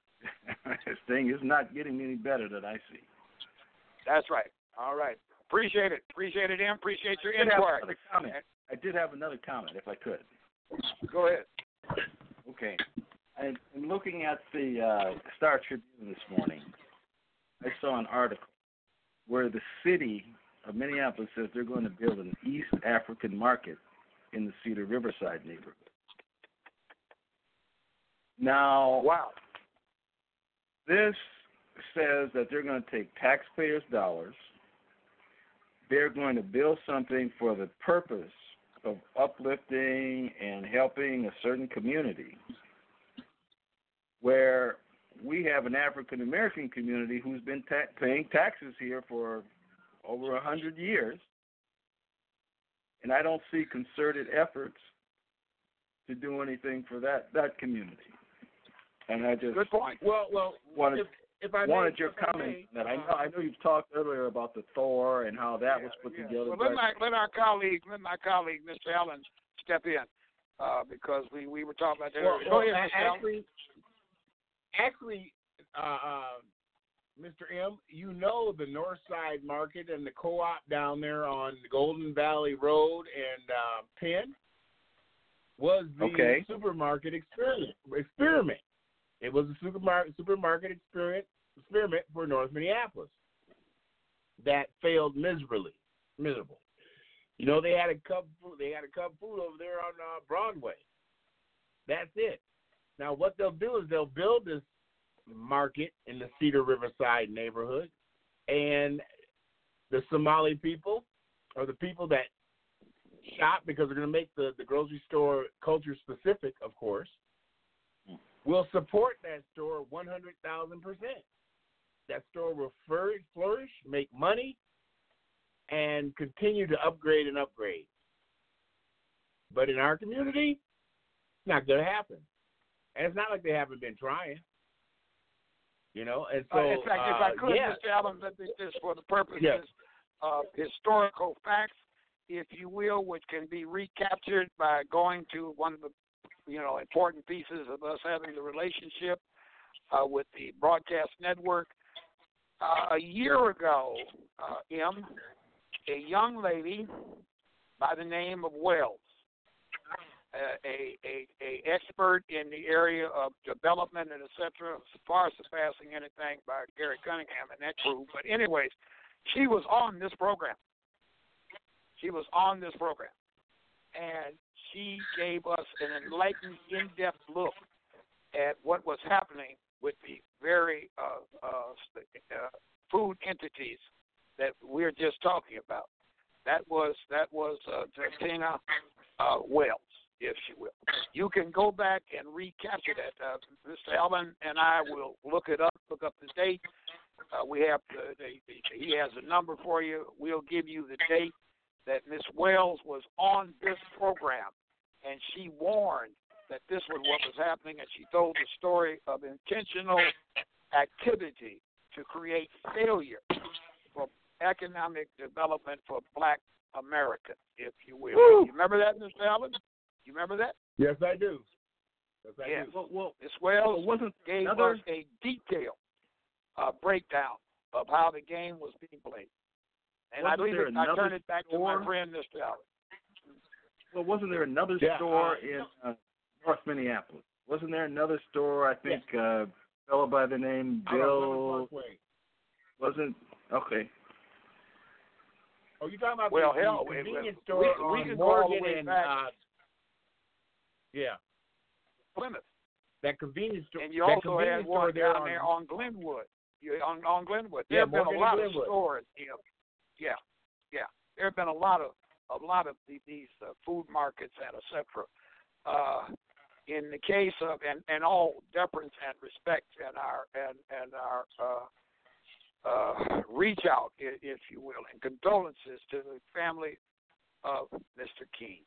this thing is not getting any better that I see. That's right. All right. Appreciate it. Appreciate it, Em. Appreciate your I did have inquiry. another comment. I did have another comment, if I could. Go ahead. Okay. I'm looking at the uh, Star Tribune this morning. I saw an article where the city of Minneapolis says they're going to build an East African market in the Cedar Riverside neighborhood. Now, wow. This says that they're going to take taxpayers' dollars. They're going to build something for the purpose of uplifting and helping a certain community where we have an African-American community who's been ta- paying taxes here for over a hundred years, and I don't see concerted efforts to do anything for that, that community. And I just good point. Well, well, wanted, if, if I wanted may, your if I comment may, on that. I uh, know I know you've talked earlier about the Thor and how that yeah, was put yeah. together. Well, but let my let our colleague, let my colleague, Mister Allen, step in uh, because we, we were talking about that. Well, earlier. well, Go ahead, Mister Allen. actually, actually, uh, uh, Mister M, you know the North Side Market and the co-op down there on Golden Valley Road and uh, Penn was the okay. supermarket experiment. Experiment. It was a supermarket supermarket experiment experiment for North Minneapolis. that failed miserably, miserable. You know, they had a Cub food, they had a Cub food over there on uh, Broadway. That's it. Now, what they'll do is they'll build this market in the Cedar Riverside neighborhood, and the Somali people, or the people that shop because they're going to make the, the grocery store culture specific, of course, will support that store one hundred thousand percent. That store will flourish, make money, and continue to upgrade and upgrade. But in our community, it's not going to happen. And it's not like they haven't been trying. You know, and so, uh, in fact, if I uh, could, yeah. Mister Allen, let me just for the purposes Yes. of historical facts, if you will, which can be recaptured by going to one of the, you know, important pieces of us having the relationship uh, with the broadcast network. Uh, a year ago, uh, M, a young lady by the name of Wells, uh, a, a a expert in the area of development and et cetera, far surpassing anything by Gary Cunningham and that crew. But anyways, she was on this program. She was on this program, and she gave us an enlightened, in-depth look at what was happening with the very uh, uh, uh, food entities that we're just talking about. That was that was uh, Tina uh, Wells, if you will. You can go back and recapture that. Uh, Mister Allen and I will look it up, look up the date. Uh, we have the, the, the, he has a number for you. We'll give you the date that Miss Wells was on this program, and she warned that this was what was happening, and she told the story of intentional activity to create failure for economic development for Black America, if you will. Woo! You remember that, Mister Allen? You remember that? Yes, I do. Yes, I Yeah. do. Well, well, Miss Wells well, wasn't gave another- us a detailed uh, breakdown of how the game was being played. And I Wasn't leave there it, I another turn it back to store? my friend, Mister Allen. Well, wasn't there another Yeah, store uh, in uh, North Minneapolis? Wasn't there another store? I think uh, fellow by the name Out on Bill. Plymouth Parkway. Wasn't okay. Oh, you talking about Well, the, hell, the we- convenience we- store we on can go all the Morgan way and back. uh, yeah, Plymouth. that convenience store. And you that also convenience had store one there down on, there on Glenwood. You, on, on Glenwood. Yeah, There have been Morgan a lot and of Glenwood. stores. You know, yeah, yeah. There have been a lot of a lot of the, these uh, food markets and et cetera. Uh, in the case of and, and all deference and respect and our and and our uh, uh, reach out, if, if you will, and condolences to the family of Mister King,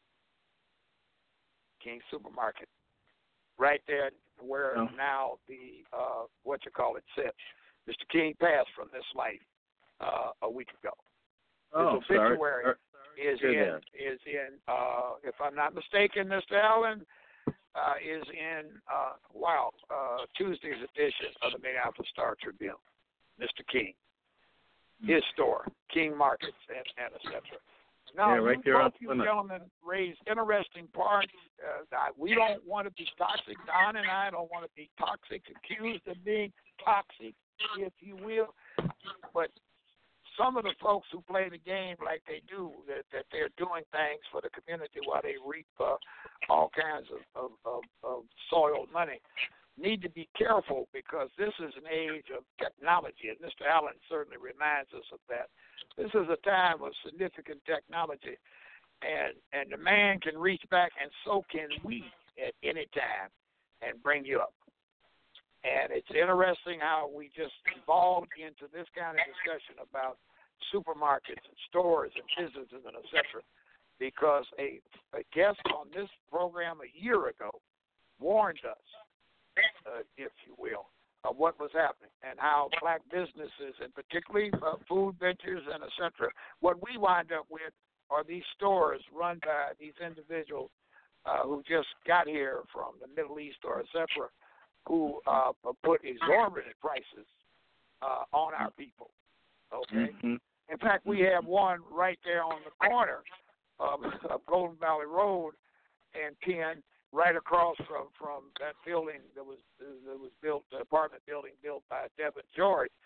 King Supermarket, right there where Oh. now the uh, what you call it sits. Mister King passed from this life uh, a week ago. Oh, His sorry. obituary Sorry. is hear in that. is in uh, if I'm not mistaken, Mister Allen, uh, is in uh, wow uh, Tuesday's edition of the Minneapolis Star Tribune. Mister King, his store, King Markets, and, and et cetera. Now, Yeah, right you, there on both you Plymouth. gentlemen raise interesting parts. Uh, that we don't want to be toxic. Don and I don't want to be toxic, accused of being toxic, if you will. But some of the folks who play the game like they do, that, that they're doing things for the community while they reap uh, all kinds of, of, of, of soiled money, need to be careful because this is an age of technology, and Mister Allen certainly reminds us of that. This is a time of significant technology, and and the man can reach back, and so can we at any time, and bring you up. And it's interesting how we just evolved into this kind of discussion about supermarkets and stores and businesses and et cetera, because a, a guest on this program a year ago warned us, uh, if you will, of what was happening and how Black businesses, and particularly uh, food ventures and et cetera, what we wind up with are these stores run by these individuals uh, who just got here from the Middle East or et cetera, who uh, put exorbitant prices uh, on our people. Okay. Mm-hmm. In fact, we have one right there on the corner of, of Golden Valley Road and Penn, right across from, from that building that was that was built, the apartment building built by Devin George.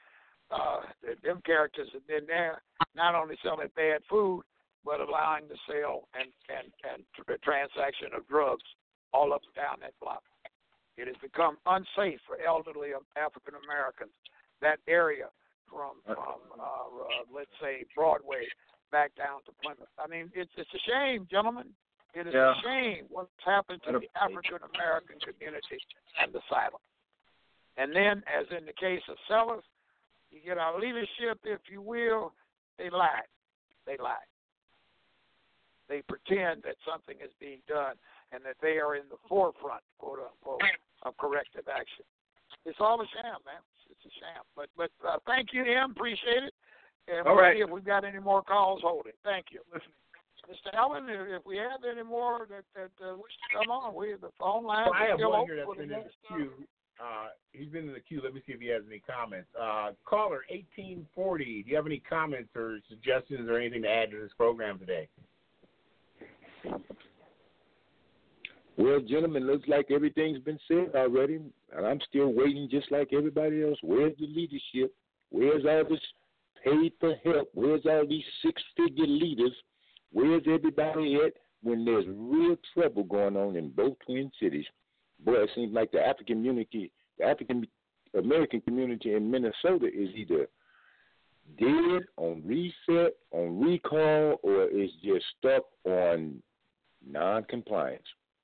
uh, them characters have been there, not only selling bad food, but allowing the sale and, and, and the transaction of drugs all up and down that block. It has become unsafe for elderly African Americans. That area from, from uh, uh, let's say, Broadway back down to Plymouth. I mean, it's it's a shame, gentlemen. It is yeah. a shame what's happened to the African American community and the silence. And then, as in the case of Sellers, you get our leadership, if you will, they lie. They lie. They pretend that something is being done and that they are in the forefront, quote unquote, of corrective action. It's all a sham, man. It's a sham. But but uh, thank you, M. Appreciate it. And all we'll right. see if we've got any more calls. Hold it. Thank you. Listen, Mister Allen, if we have any more that that uh, wish to come on, we the phone line. Well, I have still one open here for that's the been in next the queue. Uh, he's been in the queue. Let me see if he has any comments. Uh, caller eighteen forty. Do you have any comments or suggestions or anything to add to this program today? Well, gentlemen, looks like everything's been said already, and I'm still waiting just like everybody else. Where's the leadership? Where's all this paid for help? Where's all these six-figure leaders? Where's everybody at when there's real trouble going on in both Twin Cities? Boy, it seems like the African community, the African American community in Minnesota is either dead, on reset, on recall, or is just stuck on non-compliance.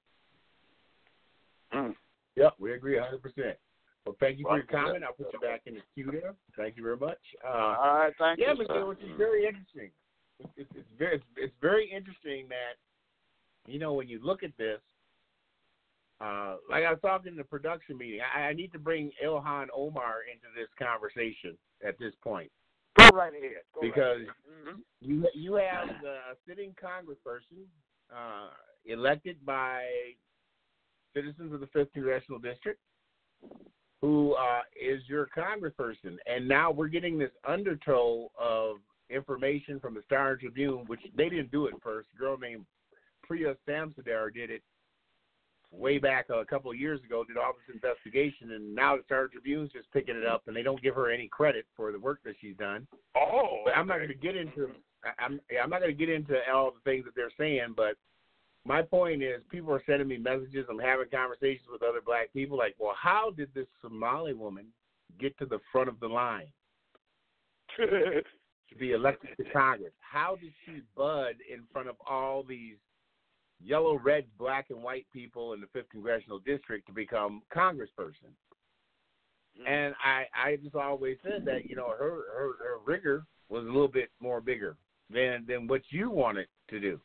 Mm. Yep, we agree one hundred percent. Well, thank you for your comment. I'll put you back in the queue there. Thank you very much. Uh, All right, thank yeah, you. Yeah, but which is very interesting. It's, it's, very, it's, it's very interesting that, you know, when you look at this, uh, like I was talking in the production meeting, I, I need to bring Ilhan Omar into this conversation at this point. Go right ahead. Go because right ahead. Mm-hmm. you you have the sitting congressperson uh, elected by citizens of the fifth Congressional District, who uh, is your congressperson. And now we're getting this undertow of information from the Star Tribune, which they didn't do it first. A girl named Priya Samsadar did it way back a couple of years ago, did all this investigation, and now the Star Tribune's just picking it up, and they don't give her any credit for the work that she's done. Oh, but I'm not going to get into I'm I'm not going to get into all the things that they're saying, but my point is, people are sending me messages. I'm having conversations with other black people like, well, how did this Somali woman get to the front of the line to be elected to Congress? How did she bud in front of all these yellow, red, black, and white people in the fifth Congressional District to become congressperson? Mm-hmm. And I, I just always said that, you know, her, her, her rigor was a little bit more bigger than, than what you wanted to do.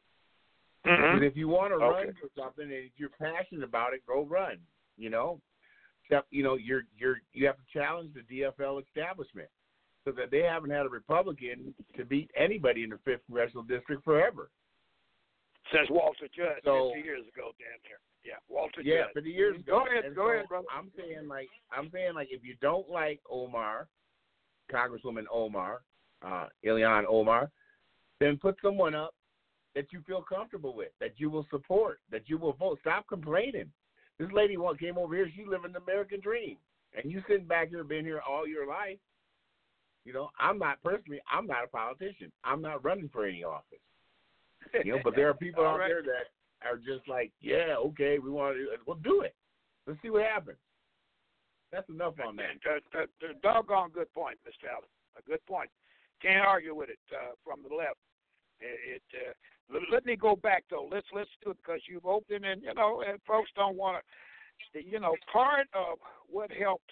Mm-hmm. If you want to okay. run for something and if you're passionate about it, go run. You know, except you know you're you're you have to challenge the D F L establishment so that they haven't had a Republican to beat anybody in the fifth Congressional District forever. Since Walter Judd, so, fifty years ago, damn near. Yeah, Walter yeah, Judd. fifty years ago. Go ahead, and go so ahead, brother. I'm saying like I'm saying like if you don't like Omar, Congresswoman Omar, uh, Ilhan Omar, then put someone up that you feel comfortable with, that you will support, that you will vote. Stop complaining. This lady came over here, she living the American dream. And you sitting back here, been here all your life. You know, I'm not personally, I'm not a politician. I'm not running for any office. You know, but there are people out right. there that are just like, yeah, okay, we want to do it. We'll do it. Let's see what happens. That's enough on that. A, a, a doggone good point, Mister Allen. A good point. Can't argue with it uh, from the left. It, it uh, let me go back though. Let's let's do it because you've opened and you know, and folks don't want to. You know, part of what helped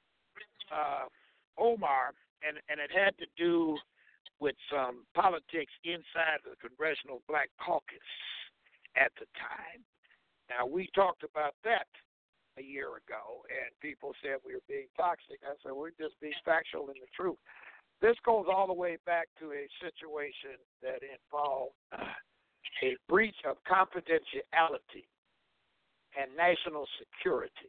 uh, Omar, and and it had to do with some politics inside the Congressional Black Caucus at the time. Now we talked about that a year ago, and people said we were being toxic. I said we're just being factual in the truth. This goes all the way back to a situation that involved a breach of confidentiality and national security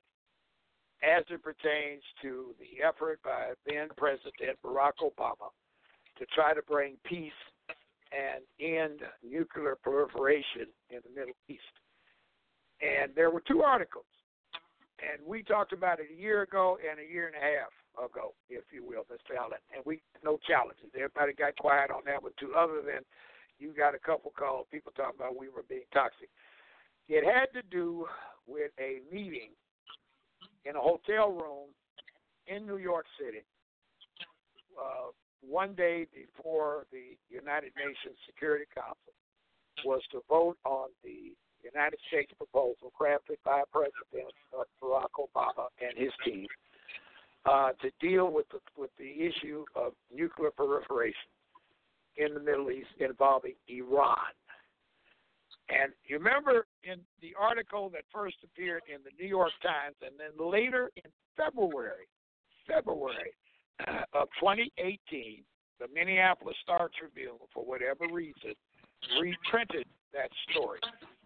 as it pertains to the effort by then President Barack Obama to try to bring peace and end nuclear proliferation in the Middle East. And there were two articles, and we talked about it a year ago and a year and a half ago, if you will, Mister Allen, and we no challenges. Everybody got quiet on that one too, other than you got a couple calls, people talking about we were being toxic. It had to do with a meeting in a hotel room in New York City uh, one day before the United Nations Security Council was to vote on the United States proposal crafted by President Barack Obama and his team uh, to deal with the, with the issue of nuclear proliferation in the Middle East involving Iran. And you remember in the article that first appeared in the New York Times and then later in February, February of twenty eighteen, the Minneapolis Star Tribune, for whatever reason, reprinted that story.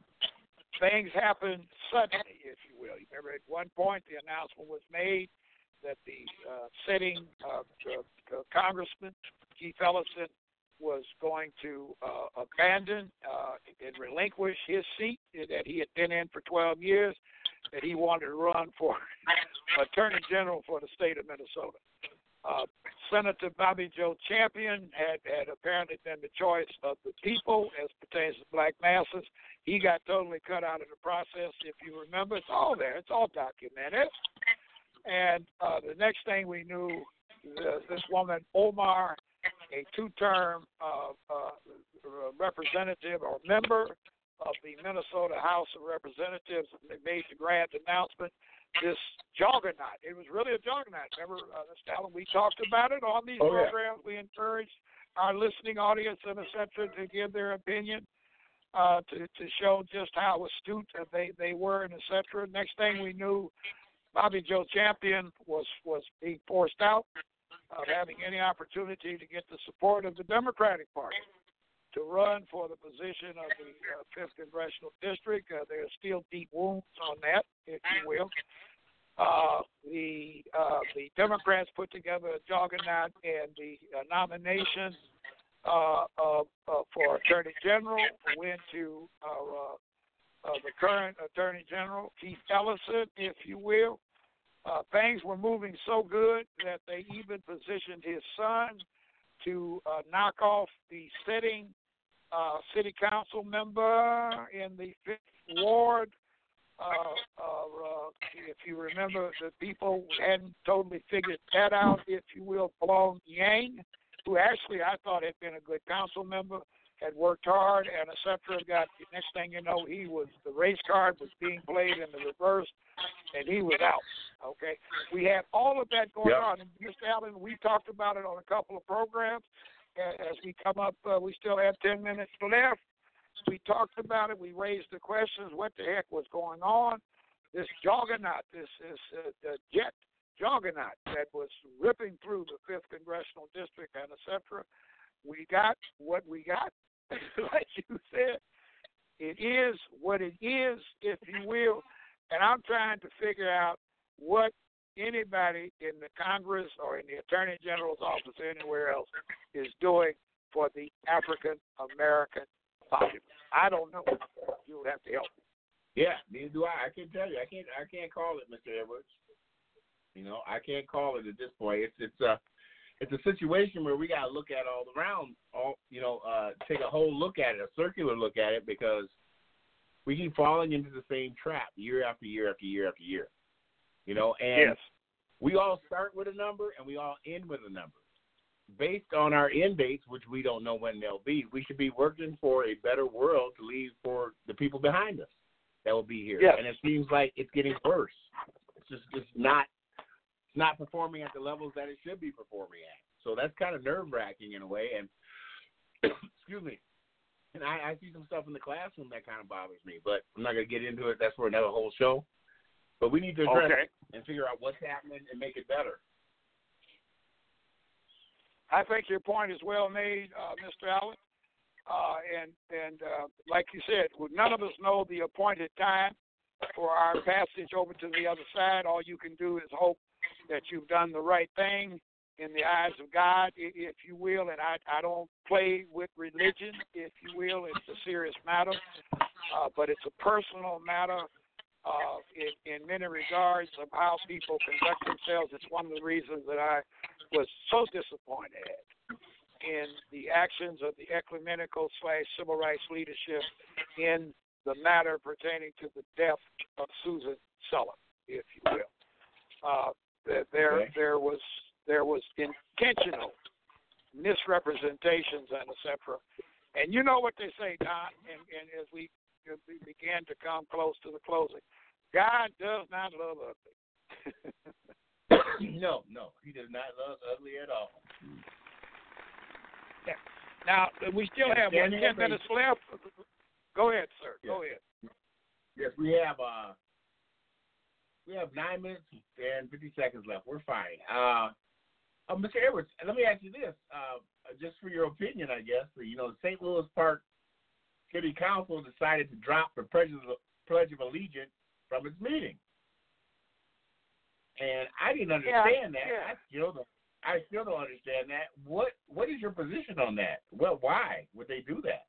Things happened suddenly, if you will. You remember at one point the announcement was made that the uh, sitting uh, uh, Congressman, Keith Ellison, was going to uh, abandon uh, and relinquish his seat that he had been in for twelve years, that he wanted to run for Attorney General for the state of Minnesota. Uh, Senator Bobby Joe Champion had, had apparently been the choice of the people as pertains to black masses. He got totally cut out of the process, if you remember. It's all there. It's all documented. And uh, the next thing we knew, the, this woman, Omar, a two-term uh, uh, representative or member of the Minnesota House of Representatives, made the grand announcement, this juggernaut. It was really a juggernaut. Remember, uh, Mister Allen, we talked about it on these oh, programs. Yeah. We encouraged our listening audience and et cetera to give their opinion, uh, to, to show just how astute they, they were and et cetera. Next thing we knew, Bobby Joe Champion was, was being forced out of having any opportunity to get the support of the Democratic Party to run for the position of the uh, fifth Congressional District. Uh, there are still deep wounds on that, if you will. Uh, the uh, the Democrats put together a juggernaut, and the uh, nomination uh, uh, uh, for Attorney General went to uh, uh, the current Attorney General, Keith Ellison, if you will. Uh, things were moving so good that they even positioned his son to uh, knock off the sitting uh, city council member in the fifth ward. Uh, uh, if you remember, the people hadn't totally figured that out, if you will. Blong Yang, who actually I thought had been a good council member, had worked hard and et cetera. Got the next thing you know, he was the race card was being played in the reverse, and he was out. Okay, we had all of that going yep. on, and Mister Allen, we talked about it on a couple of programs. As we come up, uh, we still have ten minutes left. We talked about it. We raised the questions: what the heck was going on? This juggernaut, this this uh, the jet juggernaut that was ripping through the fifth Congressional District and et cetera. We got what we got. Like you said, it is what it is, if you will, and I'm trying to figure out what anybody in the Congress or in the Attorney General's office or anywhere else is doing for the African American populace. I don't know. You would have to help me. Yeah, neither do I. I can't tell you. I can't. I can't call it, Mister Edwards. You know, I can't call it at this point. It's it's a it's a situation where we got to look at all around, all you know, uh, take a whole look at it, a circular look at it, because we keep falling into the same trap year after year after year after year. You know, and yes. we all start with a number and we all end with a number. Based on our end dates, which we don't know when they'll be, we should be working for a better world to leave for the people behind us that will be here. Yes. And it seems like it's getting worse. It's just it's not it's not performing at the levels that it should be performing at. So that's kind of nerve-wracking in a way. And excuse me. And I, I see some stuff in the classroom that kind of bothers me, but I'm not going to get into it. That's for another whole show. But we need to address okay. it and figure out what's happening and make it better. I think your point is well made, uh, Mister Allen. Uh, and and uh, like you said, none of us know the appointed time for our passage over to the other side. All you can do is hope that you've done the right thing in the eyes of God, if you will. And I, I don't play with religion, if you will. It's a serious matter, uh, but it's a personal matter uh, in, in many regards of how people conduct themselves. It's one of the reasons that I was so disappointed in the actions of the ecumenical slash civil rights leadership in the matter pertaining to the death of Susan Sullivan, if you will. Uh, there, okay. there was there was intentional misrepresentations and et cetera. And you know what they say, Don, and, and as we, as we began to come close to the closing, God does not love ugly. no, no, he does not love ugly at all. Yeah. Now, we still have what, ten minutes left. Go ahead, sir. Yes. Go ahead. Yes, we have uh, we have nine minutes and fifty seconds left. We're fine. Uh, uh, Mister Edwards, let me ask you this, uh, just for your opinion, I guess. You know, Saint Louis Park City Council decided to drop the Pledge of, Pledge of Allegiance from its meeting, and I didn't understand yeah, that. Yeah. I still don't. I still don't understand that. What What is your position on that? Well, why would they do that?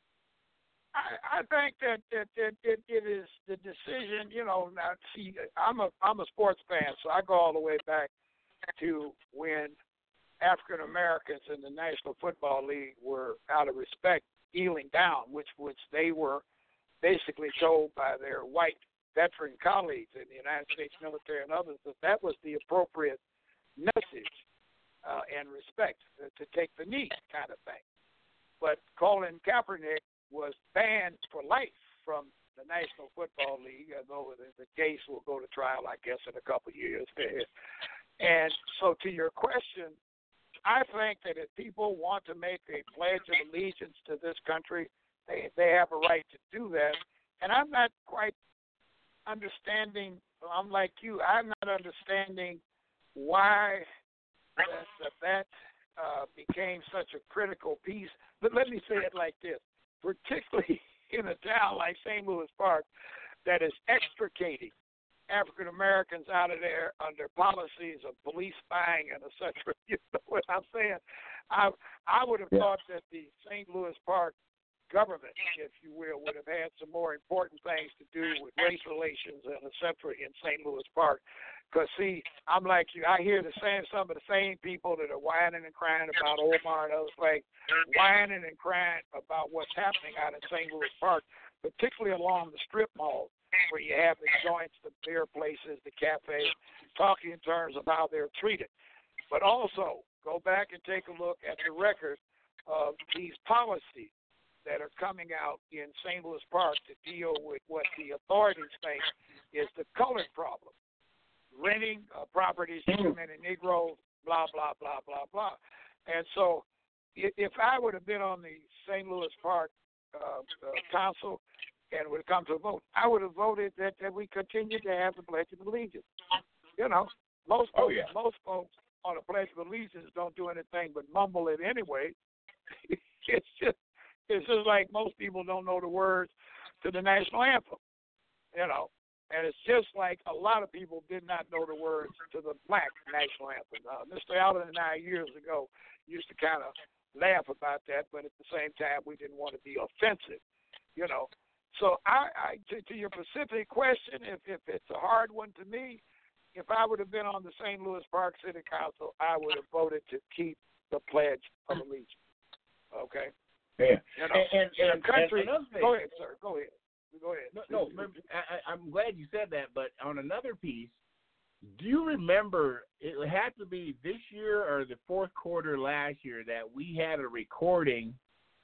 I, I think that, that, that it, it is the decision. You know, now see, I'm a I'm a sports fan, so I go all the way back to when African Americans in the National Football League were, out of respect, kneeling down, which which they were basically told by their white veteran colleagues in the United States military and others that that was the appropriate message uh, and respect uh, to take the knee, kind of thing. But Colin Kaepernick was banned for life from the National Football League, although the, the case will go to trial, I guess, in a couple of years. And so to your question, I think that if people want to make a pledge of allegiance to this country, they, they have a right to do that. And I'm not quite understanding, I'm like you, I'm not understanding why that, that, that uh, became such a critical piece. But let me say it like this, particularly in a town like Saint Louis Park that is extricating African Americans out of there under policies of police spying and et cetera. You know what I'm saying? I I would have yeah. thought that the Saint Louis Park government, if you will, would have had some more important things to do with race relations and et cetera in Saint Louis Park. Because, see, I'm like you. I hear the same, some of the same people that are whining and crying about Omar and others, like whining and crying about what's happening out in Saint Louis Park, particularly along the strip mall, where you have the joints, the beer places, the cafes, talking in terms of how they're treated. But also, go back and take a look at the record of these policies that are coming out in Saint Louis Park to deal with what the authorities think is the colored problem. Renting uh, properties to too many Negroes, blah, blah, blah, blah, blah. And so if I would have been on the Saint Louis Park uh, uh, Council, and would have come to a vote, I would have voted that, that we continue to have the Pledge of Allegiance. You know, most oh, folks, yeah. most folks on the Pledge of Allegiance don't do anything but mumble it anyway. it's just it's just like most people don't know the words to the national anthem. You know, and it's just like a lot of people did not know the words to the black national anthem. Uh, Mister Allen and I years ago used to kind of laugh about that, but at the same time we didn't want to be offensive. You know. So I, I to, to your specific question, if, if it's a hard one to me, if I would have been on the Saint Louis Park City Council, I would have voted to keep the Pledge of Allegiance. Okay? Yeah. You know, and, and, in and, a country, and go ahead, sir. Go ahead. Go ahead. No, no I, I'm glad you said that, but on another piece, do you remember, it had to be this year or the fourth quarter last year that we had a recording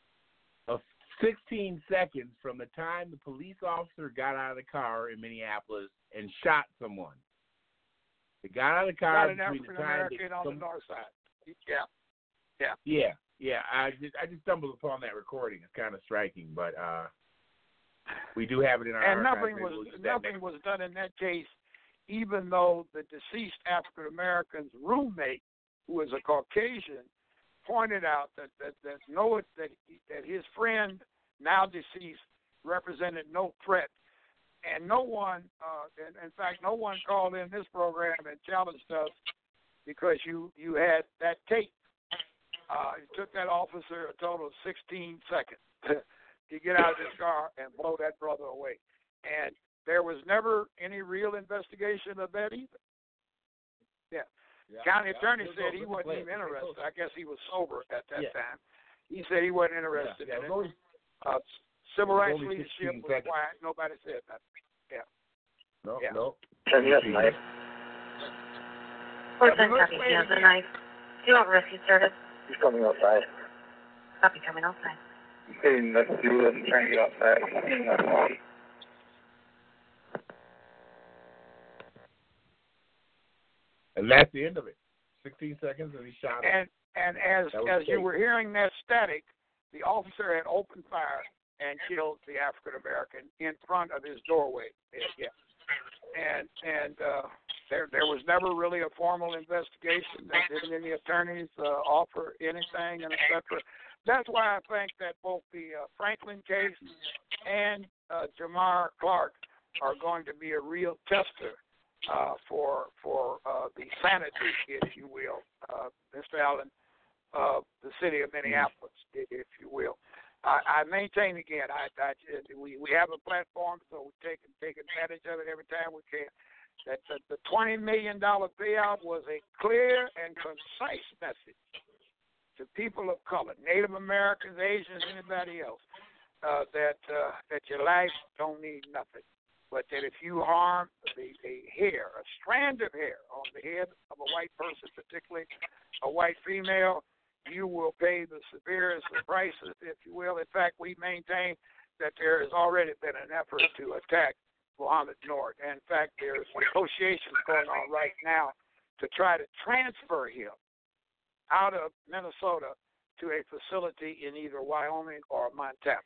of sixteen seconds from the time the police officer got out of the car in Minneapolis and shot someone. They got out of the car Got an between African the time American they, on some, the north side. Yeah, yeah, yeah, yeah. I just I just stumbled upon that recording. It's kind of striking, but uh, we do have it in our and archives. nothing was nothing was done in that case, even though the deceased African American's roommate, who was a Caucasian, pointed out that that that no that that his friend, now deceased, represented no threat, and no one, uh, in, in fact, no one called in this program and challenged us because you you had that tape. Uh, it took that officer a total of sixteen seconds to, to get out of his car and blow that brother away. And there was never any real investigation of that either. Yeah. yeah County yeah, attorney yeah, said he wasn't even interested. I guess he was sober at that yeah. time. He said he wasn't interested yeah, yeah, in it. Only, uh, civil rights leadership was quiet. Nobody said nothing. Yeah. No, yeah. no. Ten years, knife. Fourteen copy. He has a knife. Do you want rescue service? He's coming outside. Copy, coming outside. Okay, let's do it and try to get outside. And that's the end of it. Sixteen seconds, and he shot him. And and as as you were hearing that static, the officer had opened fire and killed the African American in front of his doorway. Yeah. And and uh, there there was never really a formal investigation. There didn't any attorneys uh, offer anything, and et cetera. That's why I think that both the uh, Franklin case and uh, Jamar Clark are going to be a real tester uh, for for uh, the sanity, if you will, uh, Mister Allen, of the city of Minneapolis, if you will. I, I maintain again, I, I, we, we have a platform, so we take take advantage of it every time we can. That the, the twenty million dollars payout was a clear and concise message to people of color, Native Americans, Asians, anybody else, uh, that uh, that your life don't need nothing, but that if you harm the, a hair, a strand of hair on the head of a white person, particularly a white female, you will pay the severest of prices, if you will. In fact, we maintain that there has already been an effort to attack Muhammad North. And in fact, there's negotiations going on right now to try to transfer him out of Minnesota to a facility in either Wyoming or Montana.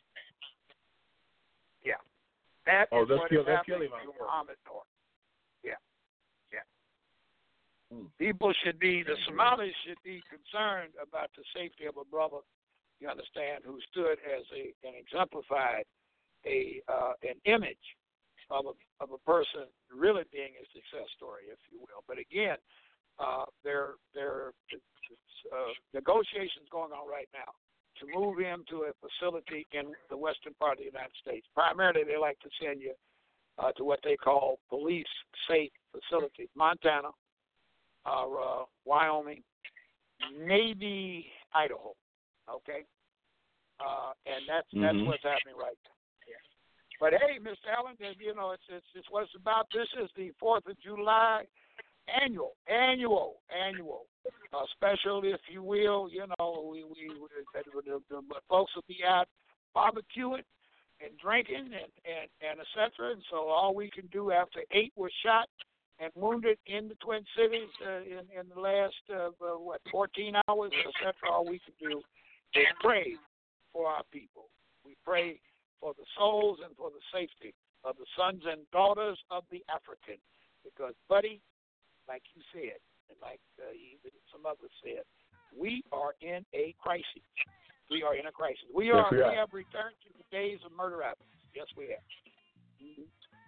Yeah. That oh, is what kill, is happening to Muhammad North. Yeah. Yeah. Hmm. People should be, the Somalis should be concerned about the safety of a brother, you understand, who stood as a and exemplified a uh, an image of a of a person really being a success story, if you will. But again, uh, there there uh, negotiations going on right now to move him to a facility in the western part of the United States. Primarily, they like to send you uh, to what they call police-safe facilities, Montana, uh, uh, Wyoming, maybe Idaho. Okay, uh, and that's mm-hmm. that's what's happening right now. Yeah. But hey, Mister Allen, you know it's it's, it's what it's about. This is the Fourth of July annual, annual, annual uh, special, if you will. You know, we we, we the, the, the folks will be out barbecuing and drinking and and and et cetera. And so all we can do after eight were shot and wounded in the Twin Cities uh, in in the last uh, uh, what fourteen hours, et cetera. All we can do is pray for our people. We pray for the souls and for the safety of the sons and daughters of the African, because, buddy, like you said, and like uh, even some others said, we are in a crisis. We are in a crisis. We are. Yes, we, are. we have returned to the days of murder apples. Yes, we have. Mm-hmm.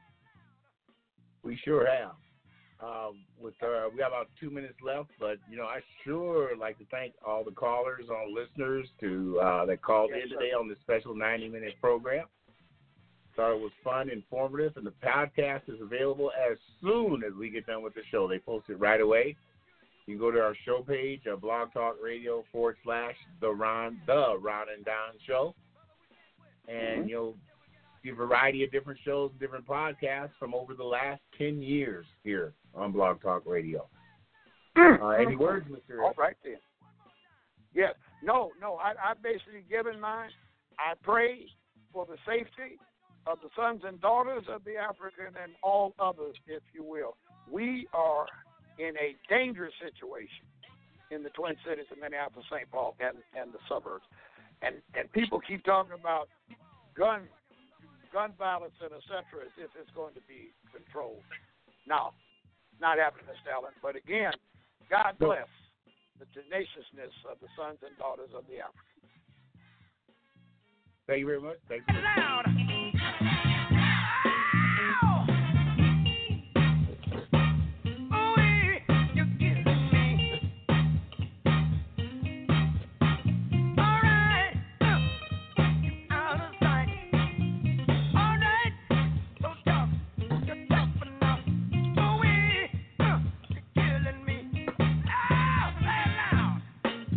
We sure have. Um, with uh, we have about two minutes left, but you know, I sure like to thank all the callers, all listeners to uh, that called yes, in today sir. on this special ninety-minute program. Thought it was fun, informative, and the podcast is available as soon as we get done with the show. They post it right away. You can go to our show page, uh, Blog Talk Radio forward slash the Ron the Ron and Don Show, and mm-hmm. you'll see a variety of different shows, and different podcasts from over the last ten years here on Blog Talk Radio. Uh, any words, Mister All right then. Yes. No, no. I, I've basically given mine. I pray for the safety of the sons and daughters of the African and all others, if you will. We are in a dangerous situation in the Twin Cities of Minneapolis, Saint Paul, and, and the suburbs. And and people keep talking about gun gun violence and et cetera as if it's going to be controlled. No, not happening, Mister Allen. But again, God bless the tenaciousness of the sons and daughters of the African. Thank you very much. Thank you.